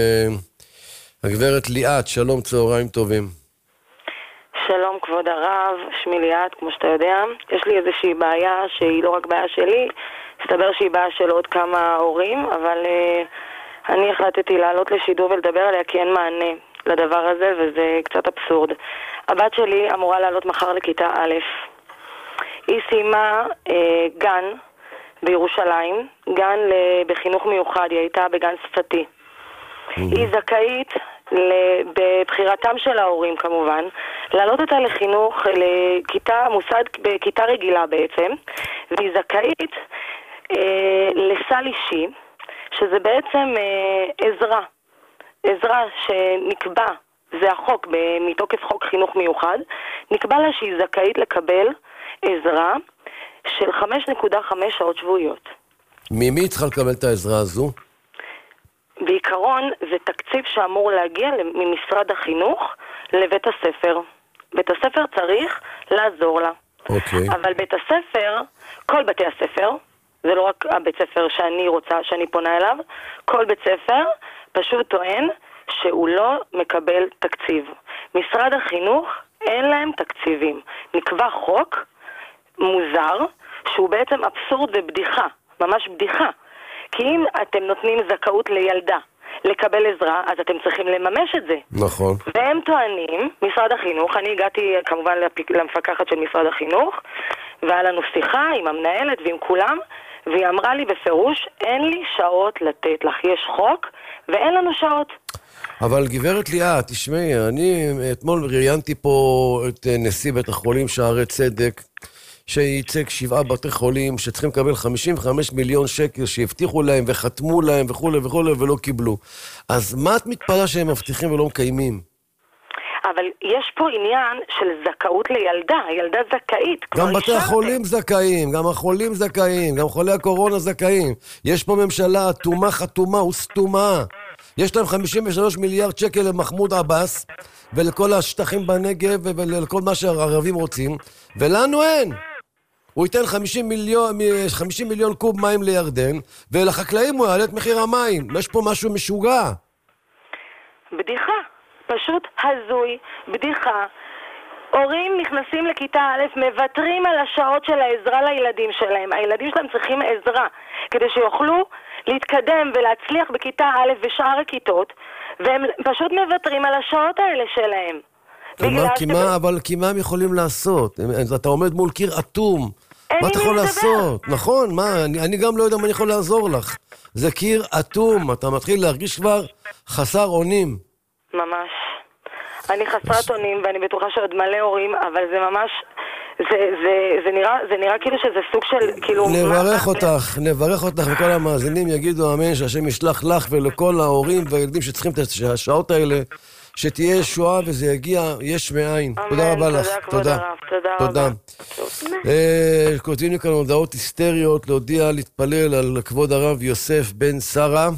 הגברת ליאת, שלום, צהריים טובים. שלום כבוד הרב, שמי ליאת, כמו שאתה יודע. יש לי איזושהי בעיה שהיא לא רק בעיה שלי, מסתבר שהיא בעיה של עוד כמה הורים, אבל uh, אני החלטתי לעלות לשידור ולדבר עליה כי אין מענה לדבר הזה, וזה קצת אבסורד. הבת שלי אמורה לעלות מחר לכיתה א'. היא סיימה אה, גן בירושלים, גן בחינוך מיוחד, היא הייתה בגן שפתי. היא זכאית בבחירתם של ההורים כמובן, להעלות אותה לחינוך, לכיתה, מוסד בכיתה רגילה בעצם, והיא זכאית אה, לסל אישי, שזה בעצם אה, עזרה, עזרה שנקבע, זה החוק, מתוקף חוק חינוך מיוחד, נקבע לה שהיא זכאית לקבל עזרה של חמש נקודה חמש שעות שבועיות. ממי צריכה לקבל את העזרה הזו? בעיקרון זה תקציב שאמור להגיע ממשרד החינוך לבית הספר. בית הספר צריך לעזור לה. אוקיי. אבל בית הספר, כל בתי הספר, זה לא רק הבית ספר שאני רוצה, שאני פונה אליו, כל בית ספר פשוט טוען שהוא לא מקבל תקציב. משרד החינוך אין להם תקציבים. נקבע חוק מוזר שהוא בעצם אבסורד ובדיחה, ממש בדיחה. כי אם אתם נותנים זכאות לילדה לקבל עזרה, אז אתם צריכים לממש את זה. נכון. והם טוענים, משרד החינוך, אני הגעתי כמובן למפקחת של משרד החינוך, והיה לנו שיחה עם המנהלת ועם כולם, והיא אמרה לי בפירוש, אין לי שעות לתת לך, יש חוק ואין לנו שעות. אבל גברת ליאה, תשמעי, אני אתמול ראיינתי פה את נשיא בית החולים שערי צדק, שייצג שבעה בתי חולים שצריכים לקבל חמישים וחמישה מיליון שקל שהבטיחו להם וחתמו להם וכו' וכו' ולא קיבלו. אז מה את מתפלאה שהם מבטיחים ולא מקיימים? אבל יש פה עניין של זכאות לילדה, הילדה זכאית. גם בתי החולים זכאים, גם החולים זכאים, גם חולי הקורונה זכאים. יש פה ממשלה אטומה חתומה וסתומה. יש להם חמישים ושלושה מיליארד שקל למחמוד עבאס, ולכל השטחים בנגב ולכל מה שהערבים רוצים, ולנו אין. הוא ייתן חמישים מיליון, חמישים מיליון קוב מים לירדן, ולחקלאים הוא יעלה את מחיר המים. יש פה משהו משוגע. בדיחה. פשוט הזוי, בדיחה. הורים נכנסים לכיתה א', מוותרים על השעות של העזרה לילדים שלהם. הילדים שלהם צריכים עזרה, כדי שיוכלו להתקדם ולהצליח בכיתה א' ושאר הכיתות, והם פשוט מוותרים על השעות האלה שלהם. מה, כי מה, אבל כי מה הם יכולים לעשות? אתה עומד מול קיר אטום. מה אתה יכול לעשות? נכון, מה, אני, אני גם לא יודע מה אני יכול לעזור לך. זה קיר אטום, אתה מתחיל להרגיש כבר חסר אונים. ממש. אני חסרת אונים, ואני בטוחה שעוד מלא הורים, אבל זה ממש, זה, זה, זה נראה, זה נראה כאילו שזה סוג של, כאילו... נברך אותך, נברך אותך, וכל המאזינים יגידו אמן, שהשם ישלח לך ולכל ההורים והילדים שצריכים את השעות האלה, שתהיה ישועה וזה יגיע יש מאין. תודה רבה לך. תודה. תודה. כותבים כאן הודעות היסטריות להודיע להתפלל על כבוד הרב יוסף בן שרה,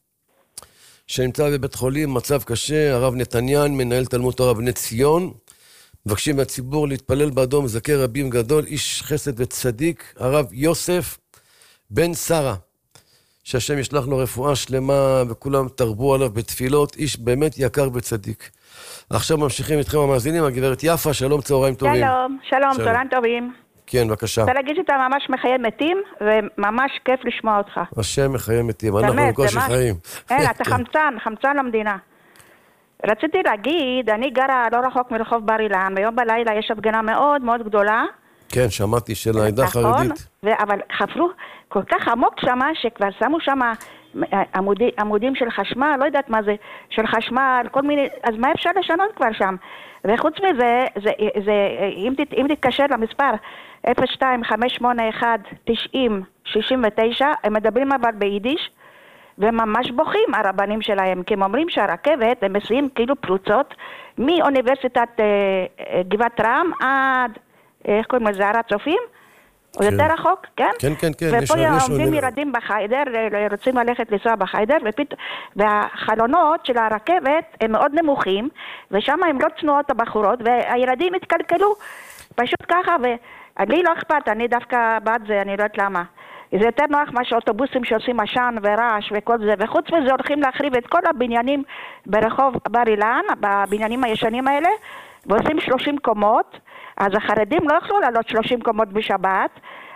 שנמצא בבית חולים, מצב קשה. הרב נתניאן, מנהל תלמוד תורה בני ציון, מבקשים מהציבור להתפלל בעדו, מזכר רבים גדול, איש חסד וצדיק, הרב יוסף בן שרה, שהשם ישלח לו רפואה שלמה, וכולם תרבו עליו בתפילות, איש באמת יקר וצדיק. עכשיו ממשיכים איתכם המאזינים, הגברת יפה, שלום, צהריים טובים. שלום, שלום, צהריים טובים. כן, בבקשה. אתה להגיד שאתה ממש מחיי מתים, וממש כיף לשמוע אותך. השם מחיי מתים, אנחנו בקושי חיים. אין, אתה חמצן, חמצן למדינה. רציתי להגיד, אני גרה לא רחוק מרחוב בר אילן, ויום בלילה יש הפגנה מאוד מאוד גדולה. כן, שמעתי, של העדה החרדית. אבל חפרו כל כך עמוק שמה, שכבר שמו שמה עמודי, עמודים של חשמל, לא יודעת מה זה, של חשמל, כל מיני, אז מה אפשר לשנות כבר שם? וחוץ מזה, זה, זה, אם, תת, אם תתקשר למספר אפס שתיים חמש שמונה אחת תשעים שישים ותשע, הם מדברים אבל ביידיש, וממש בוכים הרבנים שלהם, כי הם אומרים שהרכבת, הם מסיעים כאילו פרוצות, מאוניברסיטת אה, גבעת רם עד, איך קוראים לזה, הר הצופים? או יותר רחוק, כן? כן, כן, כן. ופה עומדים ילדים בחיידר, רוצים ללכת לנסוע בחיידר, והחלונות של הרכבת הם מאוד נמוכים, ושם הם לא צנועות הבחורות, והילדים התקלקלו, פשוט ככה, ואני לא אכפת, אני דווקא בעד זה, אני לא יודעת למה. זה יותר נוח מה שאוטובוסים שעושים עשן ורעש וכל זה, וחוץ מזה הולכים להחריב את כל הבניינים ברחוב בר אילן, בבניינים הישנים האלה, ועושים שלושים קומות, אז החרדים לא יכלו לעלות שלושים קומות בשבת,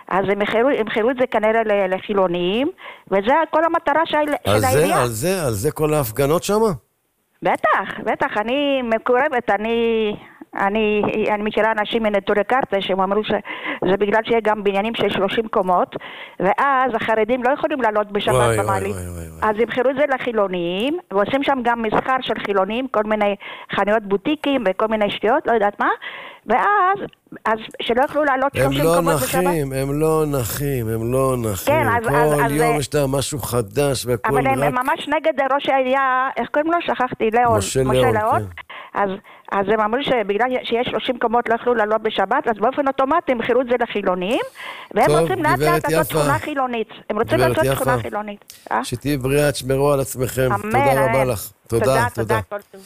אז הם ימכרו את זה כנראה לחילונים, וזה כל המטרה של העירייה. על זה, על זה כל ההפגנות שם? בטח, בטח, אני מקורבת, אני... אני, אני מכירה אנשים מנטורי קרתא שהם אמרו שזה בגלל שיהיה גם בניינים של שלושים קומות, ואז החרדים לא יכולים לעלות בשבת במעלית, אז יבחרו את זה לחילונים, ועושים שם גם מסחר של חילונים, כל מיני חנויות בוטיקים וכל מיני שטויות, לא יודעת מה, ואז אז שלא יכלו לעלות שלושים לא קומות נחים, בשבת. הם לא נחים, הם לא נחים, כן, אז, כל אז, יום אז, יש לה משהו חדש, וכל אבל רק... הם ממש נגד ראש העירייה, איך קוראים לו? שכחתי, לאון, משה לאון, כן. אז, אז הם אמרו שבגלל שיש שלושים קומות לא יכלו לעלות בשבת, אז באופן אוטומטי הם חירו את זה לחילונים, והם רוצים לאט לאט לעשות שכונה חילונית. הם רוצים לעשות שכונה חילונית. שתהי בריאה, תשמרו על עצמכם. תודה רבה לך. תודה, תודה.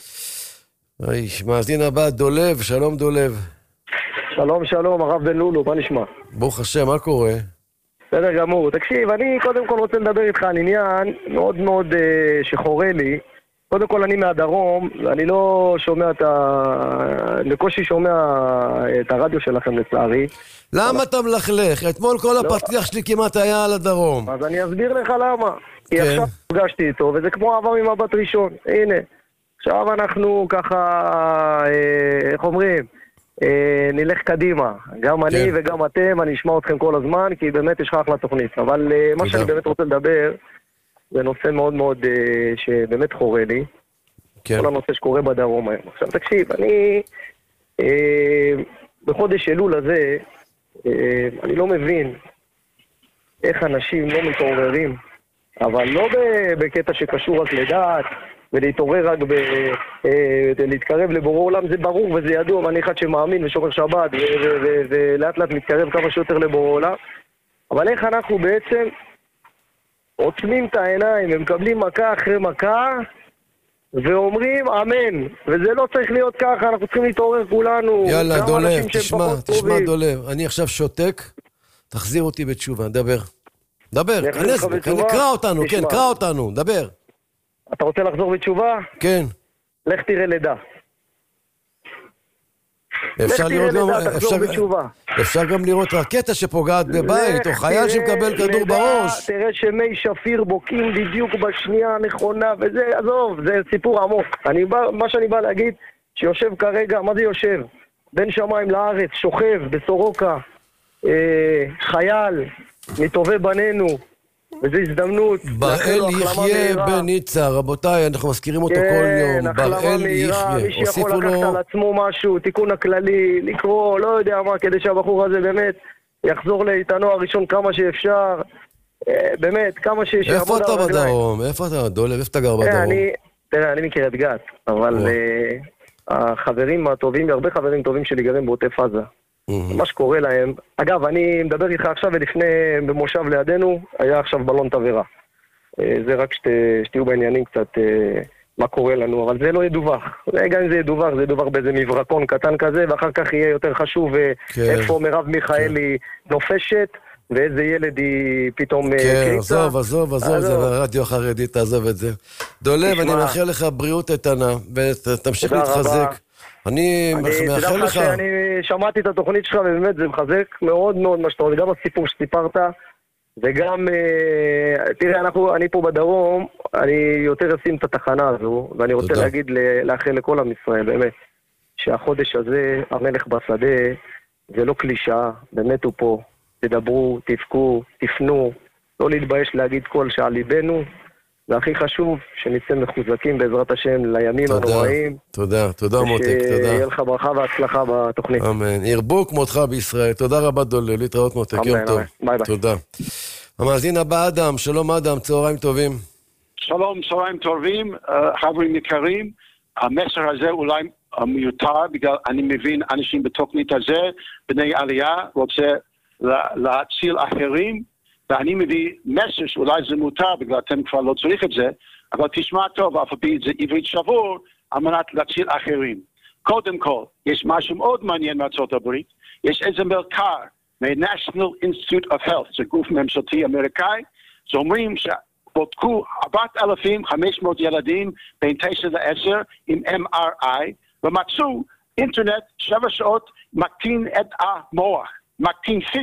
מאזין הבא, דולב, שלום דולב. שלום, שלום, הרב בן לולו, מה נשמע? ברוך השם, מה קורה? בסדר גמור. תקשיב, אני קודם כל רוצה לדבר איתך על עניין מאוד מאוד אה, שחורה לי. קודם כל אני מהדרום, ואני לא שומע את ה... לקושי שומע את הרדיו שלכם לצערי. למה אתה מלכלך? אתמול כל הפתיח שלי כמעט היה על הדרום. אז אני אסביר לך למה. כי עכשיו פגשתי איתו, וזה כמו עבר ממבט ראשון. הנה, עכשיו אנחנו ככה, איך אומרים, נלך קדימה. גם אני וגם אתם, אני אשמע אתכם כל הזמן, כי באמת יש לך אחלה תוכנית. אבל מה שאני באמת רוצה לדבר... זה נושא מאוד מאוד uh, שבאמת חורה לי. כן. כל הנושא שקורה בדרום היום. עכשיו תקשיב, אני uh, בחודש אלול הזה, uh, אני לא מבין איך אנשים לא מתעוררים, אבל לא בקטע שקשור רק לדעת, ולהתעורר רק ב... Uh, להתקרב לבורא עולם, זה ברור וזה ידוע, ואני אחד שמאמין ושומר שבת, ולאט לאט מתקרב כמה שיותר לבורא עולם. אבל איך אנחנו בעצם... עוצמים את העיניים, הם מקבלים מכה אחרי מכה ואומרים אמן, וזה לא צריך להיות ככה, אנחנו צריכים להתעורר כולנו. יאללה דולב, תשמע, תשמע דולב, אני עכשיו שותק, תחזיר אותי בתשובה, דבר. דבר, כנס, קרא אותנו, כן, קרא אותנו, דבר. אתה רוצה לחזור בתשובה? כן. לך תראה לידה. אפשר לראות גם, אפשר, אפשר גם לראות רקטה שפוגעת בבית, או חייל שמקבל כדור בראש. תראה שמי שפיר בוקים בדיוק בשנייה הנכונה, וזה, עזוב, זה סיפור עמוק. אני בא, מה שאני בא להגיד, שיושב כרגע, מה זה יושב? בין שמיים לארץ, שוכב בסורוקה, אה, חייל, מטובי בנינו, וזו הזדמנות. בראל יחיה בן ניצה, רבותיי, אנחנו מזכירים אותו כל יום. בראל יחיה. מי שיכול לקחת על עצמו משהו, תיקון הכללי, לקרוא, לא יודע מה, כדי שהבחור הזה באמת יחזור לאיתנו הראשון כמה שאפשר. באמת, כמה שיש... איפה אתה בדרום? איפה אתה, דולב? איפה אתה גר בדרום? תראה, אני מכיר את גת, אבל החברים הטובים, הרבה חברים טובים שלי גרים בעוטף עזה. מה שקורה להם, אגב, אני מדבר איתך עכשיו ולפני במושב לידינו, היה עכשיו בלון תברה. זה רק שתהיו בעניינים קצת מה קורה לנו, אבל זה לא ידווח. גם אם זה ידווח, זה ידווח באיזה מברקון קטן כזה, ואחר כך יהיה יותר חשוב איפה מרב מיכאלי נופשת, ואיזה ילד היא פתאום קריצה. כן, עזוב, עזוב, עזוב, זה ברדיו החרדי, תעזוב את זה. דולב, אני מאחל לך בריאות איתנה, ותמשיך להתחזק. אני מאחל לך... אני שמעתי את התוכנית שלך, ובאמת זה מחזק מאוד מאוד מה שאתה אומר, גם הסיפור שסיפרת, וגם, תראה, אנחנו, אני פה בדרום, אני יותר אשים את התחנה הזו, ואני רוצה להגיד, לאחל לכל עם ישראל, באמת, שהחודש הזה, המלך בשדה, זה לא קלישה, באמת הוא פה, תדברו, תפקו, תפנו, לא להתבייש להגיד כל שעל ליבנו, והכי חשוב, שנצא מחוזקים בעזרת השם לימים הנוראים. תודה, תודה מותק, תודה. שיהיה לך ברכה והצלחה בתוכנית. אמן. ירבו כמותך בישראל. תודה רבה דולב, להתראות מותק, יום טוב. ביי ביי. תודה. המאזין הבא אדם, שלום אדם, צהריים טובים. שלום, צהריים טובים, חברים יקרים. המסר הזה אולי מיותר, בגלל אני מבין אנשים בתוכנית הזה, בני עלייה, רוצה להציל אחרים, ואני מביא מסר שאולי זה מותר, בגלל אתם כבר לא צריך את זה, אבל תשמע טוב, אף פי זה עברית שבור, על מנת להציל אחרים. קודם כל, יש משהו מאוד מעניין מארצות הברית, יש איזה מלכר, מ-National Institute of Health, זה גוף ממשלתי אמריקאי, שאומרים שבודקו ארבעת אלפים וחמש מאות ילדים בין תשע לעשר עם אם אר איי, ומצאו אינטרנט שבע שעות מקטין את המוח, מקטין פיזי.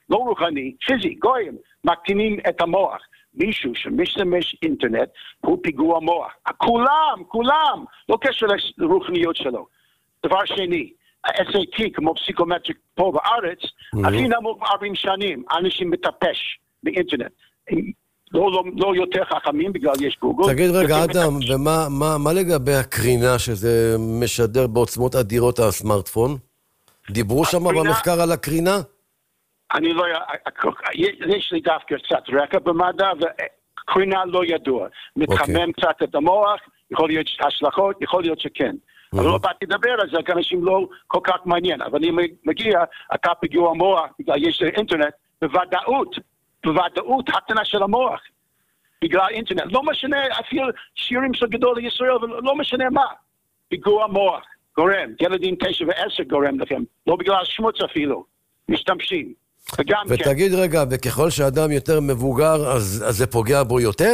לא רוחני, פיזי, גויים, מקטינים את המוח. מישהו שמשתמש אינטרנט הוא פיגוע מוח. כולם, כולם, לא קשר לרוחניות שלו. דבר שני, ה-אס איי טי כמו פסיקומטריק פה בארץ, הכי נמוך ארבעים שנים, אנשים מטפש באינטרנט. לא, לא, לא יותר חכמים בגלל יש גוגל. תגיד רגע, אדם, ומה מה, מה לגבי הקרינה שזה משדר בעוצמות אדירות הסמארטפון? דיברו שם במחקר על הקרינה? אני לא... יש לי דווקא קצת רקע במדע, וקרינה לא ידוע. מתחמם קצת את המוח, יכול להיות השלכות, יכול להיות שכן. אבל לא באתי לדבר על זה, כי אנשים לא כל כך מעניין. אבל אני מגיע, אתה פיגוע המוח, יש אינטרנט, בוודאות, בוודאות הקטנה של המוח, בגלל האינטרנט. לא משנה, אפילו שירים של גדול לישראל, לא משנה מה. פיגוע המוח גורם, ילדים תשע ועשר גורם לכם, לא בגלל שמוץ אפילו, משתמשים. וגם ותגיד כן. רגע, וככל שאדם יותר מבוגר, אז, אז זה פוגע בו יותר?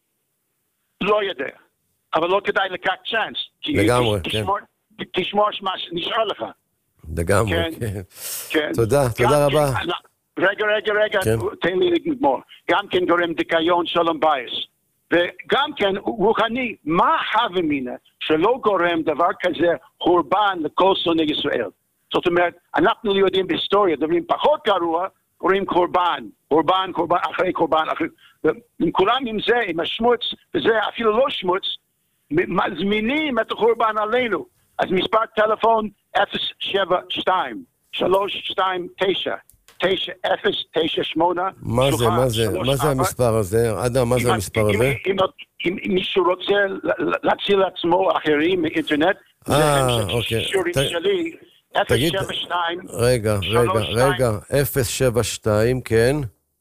לא יודע, אבל לא כדאי לקח צ'אנס. לגמרי, כן. תשמור מה שנשאר לך. לגמרי, כן. כן. כן. תודה, תודה רבה. כן, רגע, רגע, רגע, כן. תן לי לגמור. גם כן גורם דיכאון שלום בייס. וגם כן רוחני, מה הוומינה שלא גורם דבר כזה חורבן לכל שונאי ישראל? זאת אומרת, אנחנו יודעים בהיסטוריה, דברים פחות גרוע, קוראים קורבן, קורבן, קורבן, אחרי קורבן, אחרי... עם כולם עם זה, עם השמוץ, וזה אפילו לא שמוץ, מזמינים את החורבן עלינו. אז מספר טלפון אפס שבע שתיים שלוש שתיים תשע תשע אפס תשע שמונה. מה זה, מה זה, מה זה המספר הזה? אדם, מה זה המספר הזה? אם מישהו רוצה להציל עצמו אחרים מאינטרנט, אה, אוקיי. שיעורים שלי, אפס שבע שתיים רגע, רגע, רגע, אפס שבע שתיים, כן.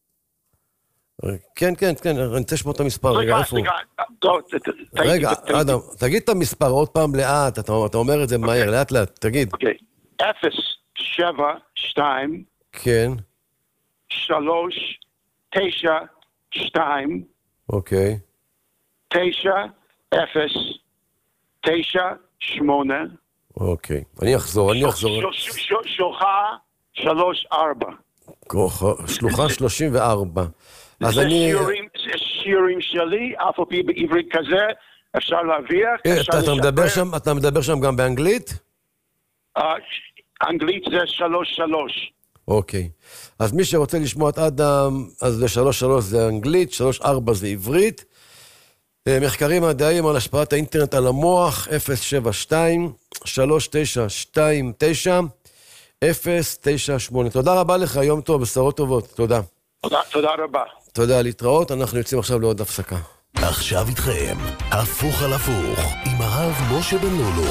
כן, כן, כן, אני רוצה לשמוע את המספר, רגע, איפה הוא? רגע, אדם, תגיד את המספר עוד פעם לאט, אתה אומר את זה מהר, לאט לאט, תגיד. אוקיי, אפס שבע שתיים כן. שלוש תשע שתיים אוקיי. תשע אפס תשע שמונה אוקיי, אני אחזור, אני אחזור. שלוחה שלוש ארבע. שלוחה שלושים וארבע. אז אני... זה שיעורים שלי, אף על פי בעברית כזה, אפשר להביח. אתה מדבר שם גם באנגלית? אנגלית זה שלוש שלוש. אוקיי. אז מי שרוצה לשמוע את אדם, אז זה שלוש שלוש זה אנגלית, שלוש ארבע זה עברית. מחקרים מדעיים על השפעת האינטרנט על המוח, אפס שבע שתיים שלוש תשע שתיים תשע אפס תשע שמונה. תודה רבה לך, יום טוב, בשורות טובות. תודה. תודה, תודה רבה. תודה, להתראות. אנחנו יוצאים עכשיו לעוד הפסקה. עכשיו איתכם, הפוך על הפוך, עם הרב משה בן לולו.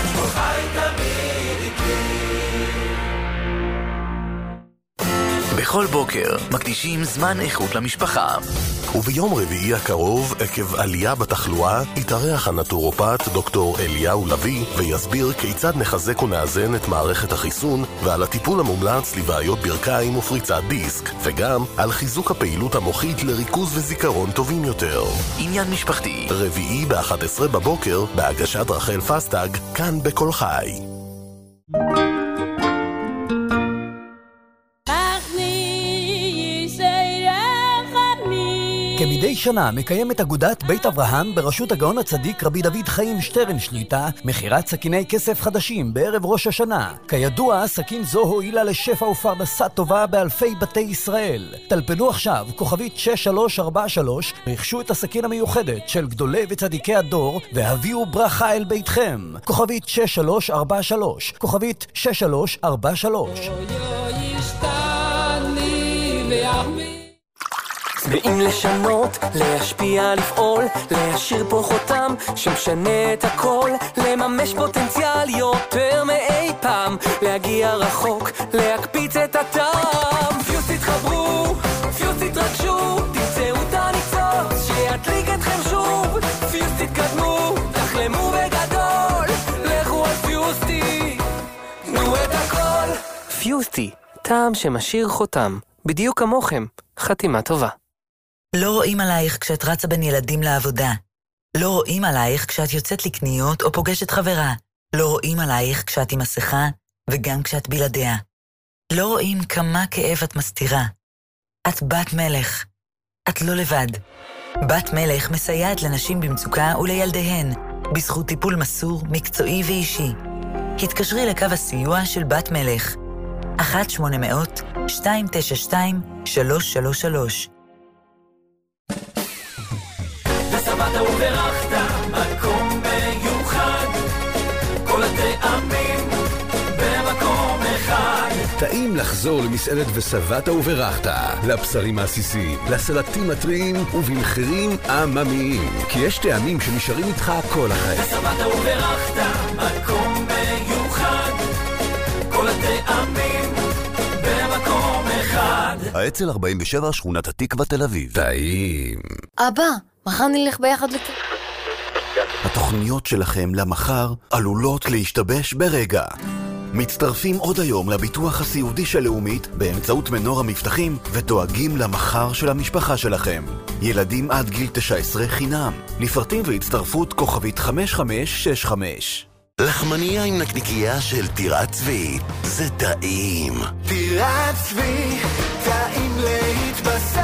בכל בוקר מקדישים זמן איכות למשפחה. וביום רביעי הקרוב, עקב עלייה בתחלואה, יתארח הנטורופט דוקטור אליהו לוי ויסביר כיצד נחזק ונאזן את מערכת החיסון ועל הטיפול המומלץ לבעיות ברכיים ופריצת דיסק, וגם על חיזוק הפעילות המוחית לריכוז וזיכרון טובים יותר. עניין משפחתי. רביעי ב-אחת עשרה בבוקר, בהגשת רחל פסטג, כאן בכל חי. כמדי שנה מקיימת אגודת בית אברהם בראשות הגאון הצדיק רבי דוד חיים שטרן שליטה מחירת סכיני כסף חדשים בערב ראש השנה. כידוע, סכין זו הועילה לשפע ופרנסה טובה באלפי בתי ישראל. טלפנו עכשיו, כוכבית שש שלוש ארבע שלוש, רכשו את הסכין המיוחדת של גדולי וצדיקי הדור והביאו ברכה אל ביתכם. כוכבית שש שלוש ארבע שלוש, כוכבית שש שלוש ארבע שלוש. ואם לשנות, להשפיע, לפעול, להשאיר פה חותם שמשנה את הכל, לממש פוטנציאל יותר מאי פעם, להגיע רחוק, להקפיץ את הטעם. פיוס תתחברו, פיוס תתרגשו, תמצאו את הניצוץ שידליק אתכם שוב. פיוס תתקדמו, תחלמו בגדול, לכו על פיוסטי, תנו את הכל. פיוסטי, טעם שמשאיר חותם, בדיוק כמוכם. חתימה טובה. לא רואים עלייך כשאת רצה בין ילדים לעבודה. לא רואים עלייך כשאת יוצאת לקניות או פוגשת חברה. לא רואים עלייך כשאת עם מסכה וגם כשאת בלעדיה. לא רואים כמה כאב את מסתירה. את בת מלך. את לא לבד. בת מלך מסייעת לנשים במצוקה ולילדיהן, בזכות טיפול מסור, מקצועי ואישי. התקשרי לקו הסיוע של בת מלך. אחת שמונה מאות שתיים תשע שתיים שלוש שלוש שלוש. ושבעת וברכת מקום מיוחד, כל הטעמים במקום אחד. טעים לחזור למסעדת ושבעת וברכת, לבשרים העסיסיים, לסלטים הטריים ובמחירים עממיים, כי יש טעמים שנשארים איתך כל החיים. ושבעת וברכת מקום מיוחד, כל הטעמים במקום אחד. האצ"ל ארבעים ושבע, שכונת התקווה, תל אביב. טעים. אבא, מחר נלך ביחד לק... התוכניות שלכם למחר עלולות להשתבש ברגע. מצטרפים עוד היום לביטוח הסיעודי של לאומית באמצעות מנור המבטחים ודואגים למחר של המשפחה שלכם. ילדים עד גיל תשע עשרה חינם. לפרטים והצטרפות כוכבית חמש חמש שש חמש. לחמניה עם נקניקיה של טירת צבי, זה טעים. טירת צבי, טעים להתבשר,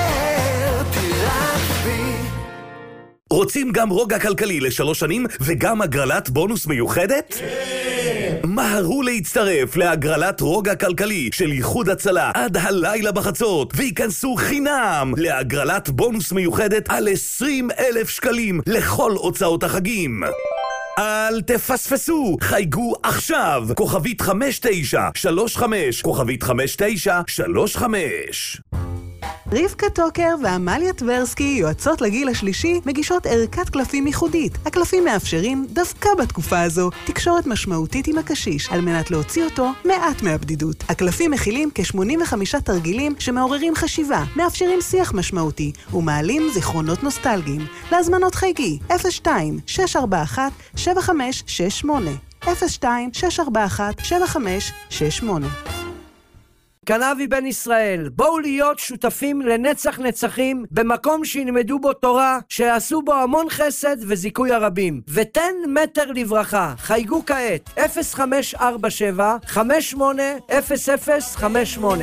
טירת צבי. רוצים גם רוגע כלכלי לשלוש שנים וגם הגרלת בונוס מיוחדת? כן! מהרו להצטרף להגרלת רוגע כלכלי של ייחוד הצלה עד הלילה בחצות, וייכנסו חינם להגרלת בונוס מיוחדת על עשרים אלף שקלים לכל הוצאות החגים. אל תפספסו, חייגו עכשיו, כוכבית חמש תשע שלוש חמש, כוכבית חמש תשע שלוש חמש. רבקה טוקר ועמליה טברסקי, יועצות לגיל השלישי, מגישות ערכת קלפים ייחודית. הקלפים מאפשרים, דווקא בתקופה הזו, תקשורת משמעותית עם הקשיש, על מנת להוציא אותו מעט מהבדידות. הקלפים מכילים כ-שמונים וחמישה תרגילים שמעוררים חשיבה, מאפשרים שיח משמעותי, ומעלים זיכרונות נוסטלגיים. להזמנות חייגי, אפס שתיים שש ארבע אחת שבע חמש שש שמונה, אפס שתיים שש ארבע אחת שבע חמש שש שמונה. קנאבי בן ישראל, בואו להיות שותפים לנצח נצחים במקום שילמדו בו תורה, שיעשו בו המון חסד וזיכוי הרבים. ותן מטר לברכה, חייגו כעת אפס חמש ארבע שבע חמש שמונה אפס אפס חמש שמונה.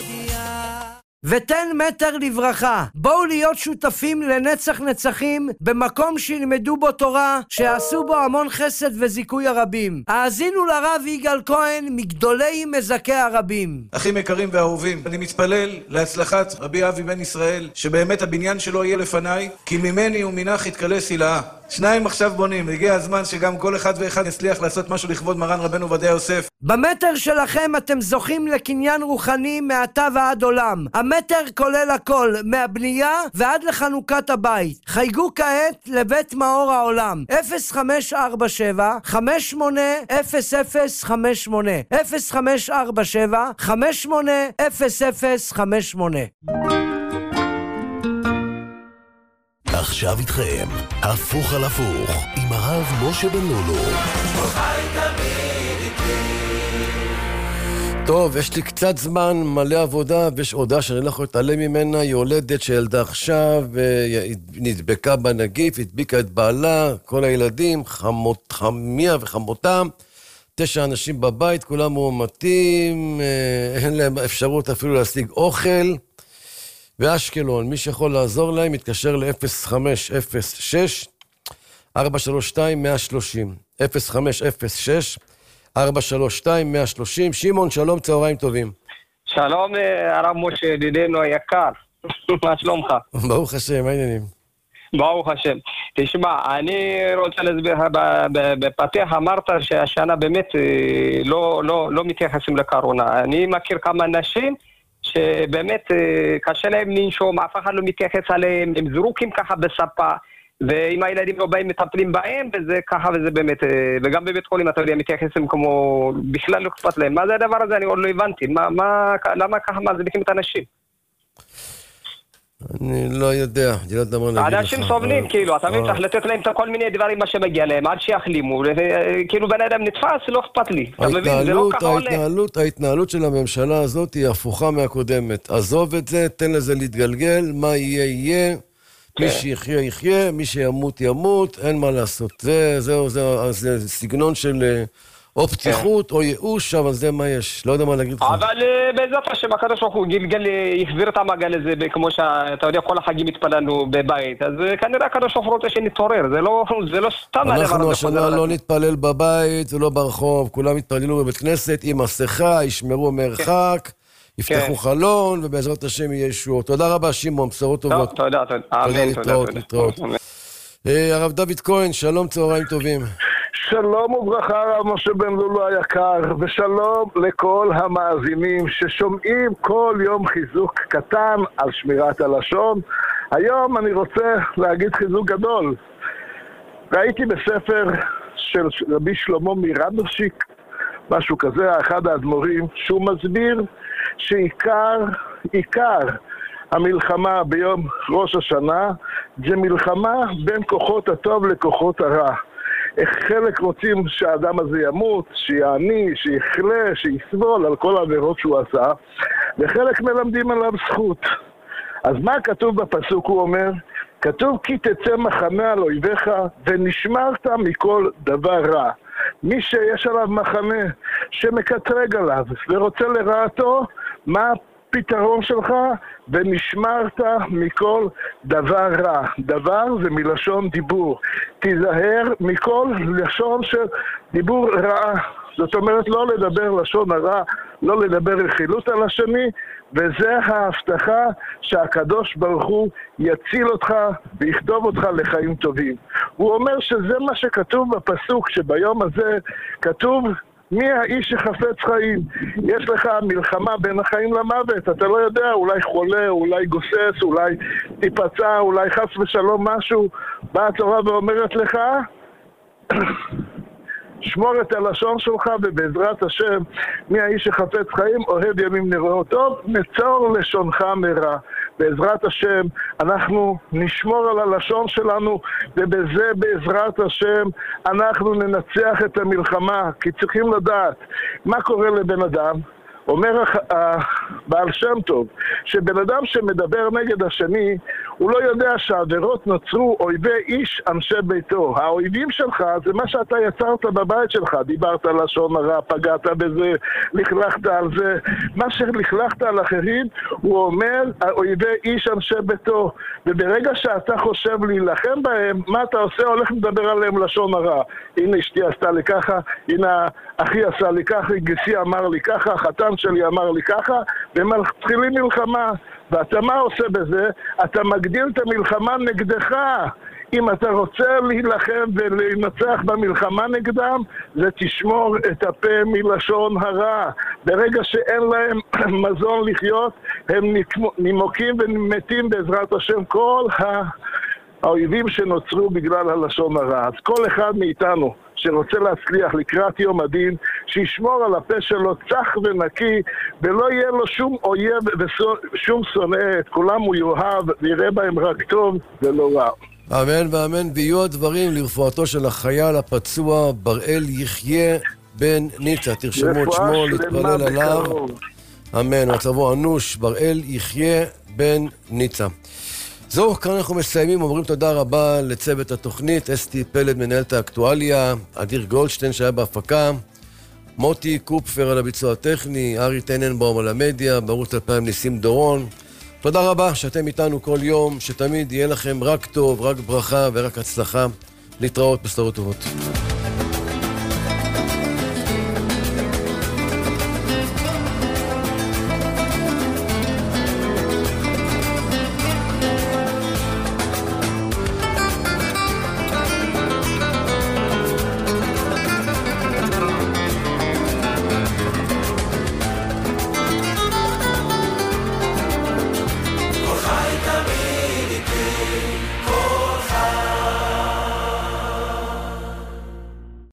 ותן מטר לברכה, בואו להיות שותפים לנצח נצחים במקום שילמדו בו תורה, שיעשו בו המון חסד וזיכוי הרבים. האזינו לרב יגאל כהן, מגדולי מזכי הרבים. אחים יקרים ואהובים, אני מתפלל להצלחת רבי אבי בן ישראל, שבאמת הבניין שלו יהיה לפניי, כי ממני ומנך יתקלה סילאה. שניים עכשיו בונים, הגיע הזמן שגם כל אחד ואחד יצליח לעשות משהו לכבוד מרן רבנו עובדיה יוסף. במטר שלכם אתם זוכים לקניין רוחני מעתה ועד עולם. המטר כולל הכל, מהבנייה ועד לחנוכת הבית. חייגו כעת לבית מאור העולם, אפס חמש ארבע שבע חמש שמונה אפס אפס חמש שמונה, אפס חמש ארבע שבע חמש שמונה אפס אפס חמש שמונה. עכשיו איתכם, הפוך על הפוך, עם הרב משה בן לולו. טוב, יש לי קצת זמן, מלא עבודה, ויש הודעה שאני לא יכול להתעלם ממנה, היא הולדת שילדה עכשיו, נדבקה בנגיף, הדביקה את בעלה, כל הילדים, חמות, חמיה וחמותם, תשע אנשים בבית, כולם מאומתים, אין להם אפשרות אפילו להשיג אוכל, ואשקלון, מי שיכול לעזור להם, מתקשר ל-אפס חמש אפס שש ארבע שלוש שתיים מאה שלושים, אפס חמש אפס שש ארבע שלוש שתיים מאה שלושים. שמעון, שלום, צהריים טובים. שלום, הרב משה, ידידנו היקר. מה שלומך? ברוך השם, מה העניינים? ברוך השם. תשמע, אני רוצה להסביר, בפתח אמרת שהשנה באמת לא, לא, לא מתייחסים לקורונה. אני מכיר כמה אנשים שבאמת קשה להם לנשום, אף אחד לא מתייחס עליהם, הם זרוקים ככה בספה, ואם הילדים לא באים מטפלים בהם, וזה ככה וזה באמת, וגם בבית חולים אתה יודע, מתייחסים כמו, בכלל לא אכפת להם. מה זה הדבר הזה? אני עוד לא הבנתי. מה, מה, למה ככה מזביקים את האנשים? אני לא יודע, אני לא יודע מה להגיד לך. אנשים סובלים, כאילו, אתה מבין, צריך לתת להם כל מיני דברים מה שמגיע להם, עד שיחלימו, כאילו בן אדם נתפס, לא אכפת לי. אתה מבין, זה לא ככה עולה. ההתנהלות של הממשלה הזאת היא הפוכה מהקודמת. עזוב את זה, תן לזה להתגלגל, מה יהיה יהיה, מי שיחיה יחיה, מי שימות ימות, אין מה לעשות. זה, זהו, זה סגנון של או פתיחות או ייאוש, אבל זה מה יש, לא יודע מה להגיד לך. אבל בעזרת השם, הקדוש ברוך הוא גלגל, יחזיר את המעגל הזה, כמו שאתה יודע, כל החגים התפללנו בבית, אז כנראה הקדוש ברוך הוא רוצה שנתעורר, זה לא, זה לא סתם הדבר הזה. אנחנו השנה לא נתפלל בבית ולא ברחוב, כולם התפללו בבית כנסת עם מסכה, ישמרו מרחק, יפתחו חלון, ובעזרת השם יהיה ישועות. תודה רבה, שמעון, בשורות טובות. תודה, תודה. אמן, תודה, תודה. הרב דוד כהן, שלום, צהריים טובים. שלום וברכה הרב משה בן לולו היקר, ושלום לכל המאזינים ששומעים כל יום חיזוק קטן על שמירת הלשון. היום אני רוצה להגיד חיזוק גדול. ראיתי בספר של רבי שלמה מרדושיק, משהו כזה, אחד האדמו"רים, שהוא מסביר שעיקר, עיקר המלחמה ביום ראש השנה זה מלחמה בין כוחות הטוב לכוחות הרע. חלק רוצים שהאדם הזה ימות, שיעני, שיחלה, שיסבול על כל העבירות שהוא עשה, וחלק מלמדים עליו זכות. אז מה כתוב בפסוק? הוא אומר, כתוב כי תצא מחנה על אויביך ונשמרת מכל דבר רע. מי שיש עליו מחנה שמקטרג עליו ורוצה לרעתו, מה הפתרון שלך? ונשמרת מכל דבר רע. דבר זה מלשון דיבור. תיזהר מכל לשון של דיבור רע. זאת אומרת, לא לדבר לשון הרע, לא לדבר רכילות על השני, וזה ההבטחה שהקדוש ברוך הוא יציל אותך ויכתוב אותך לחיים טובים. הוא אומר שזה מה שכתוב בפסוק, שביום הזה כתוב מי האיש שחפץ חיים. יש לך מלחמה בין החיים למוות, אתה לא יודע, אולי חולה, אולי גוסס, אולי תיפצע, אולי חס ושלום משהו. באה התורה ואומרת לך, שמור את הלשון שלך, ובעזרת השם, מי האיש שחפץ חיים, אוהב ימים נראות טוב, נצור לשונך מרע. בעזרת השם, אנחנו נשמור על הלשון שלנו, ובזה בעזרת השם, אנחנו ננצח את המלחמה, כי צריכים לדעת מה קורה לבן אדם. אומר בעל שם טוב, שבן אדם שמדבר נגד השני, הוא לא יודע שהעבירות נוצרו אויבי איש אנשי ביתו. האויבים שלך זה מה שאתה יצרת בבית שלך. דיברת על לשון הרע, פגעת בזה, לכלכת על זה. מה שלכלכת על אחרים, הוא אומר, האויבי איש אנשי ביתו. וברגע שאתה חושב להילחם בהם, מה אתה עושה? הולך לדבר עליהם לשון הרע. הנה אשתי עשתה לי ככה, הנה אחי עשה לי ככה, גיסי אמר לי ככה, חתן שלי אמר לי ככה, ומתחילים מלחמה. ואתה מה עושה בזה? אתה מגדיל את המלחמה נגדך. אם אתה רוצה להילחם ולנצח במלחמה נגדם, זה תשמור את הפה מלשון הרע. ברגע שאין להם מזון לחיות, הם נימוקים ומתים בעזרת השם כל האויבים שנוצרו בגלל הלשון הרע. אז כל אחד מאיתנו שרוצה להצליח לקראת יום הדין, שישמור על הפה שלו צח ונקי, ולא יהיה לו שום אויב ושום שונא, את כולם הוא יאהב ויראה בהם רק טוב ולא רע. אמן ואמן, ויהיו הדברים לרפואתו של החייל הפצוע בראל יחיה בן ניצה. תרשמו את שמו, להתפלל עליו. אמן, מצבו אנוש, בראל יחיה בן ניצה. זהו, כאן אנחנו מסיימים, אומרים תודה רבה לצוות התוכנית, אסתי פלד מנהלת האקטואליה, אדיר גולדשטיין שהיה בהפקה, מוטי קופפר על הביצוע הטכני, ארי טננבאום על המדיה, בערוץ אלפיים ניסים דורון. תודה רבה שאתם איתנו כל יום, שתמיד יהיה לכם רק טוב, רק ברכה ורק הצלחה. להתראות, בשורות טובות.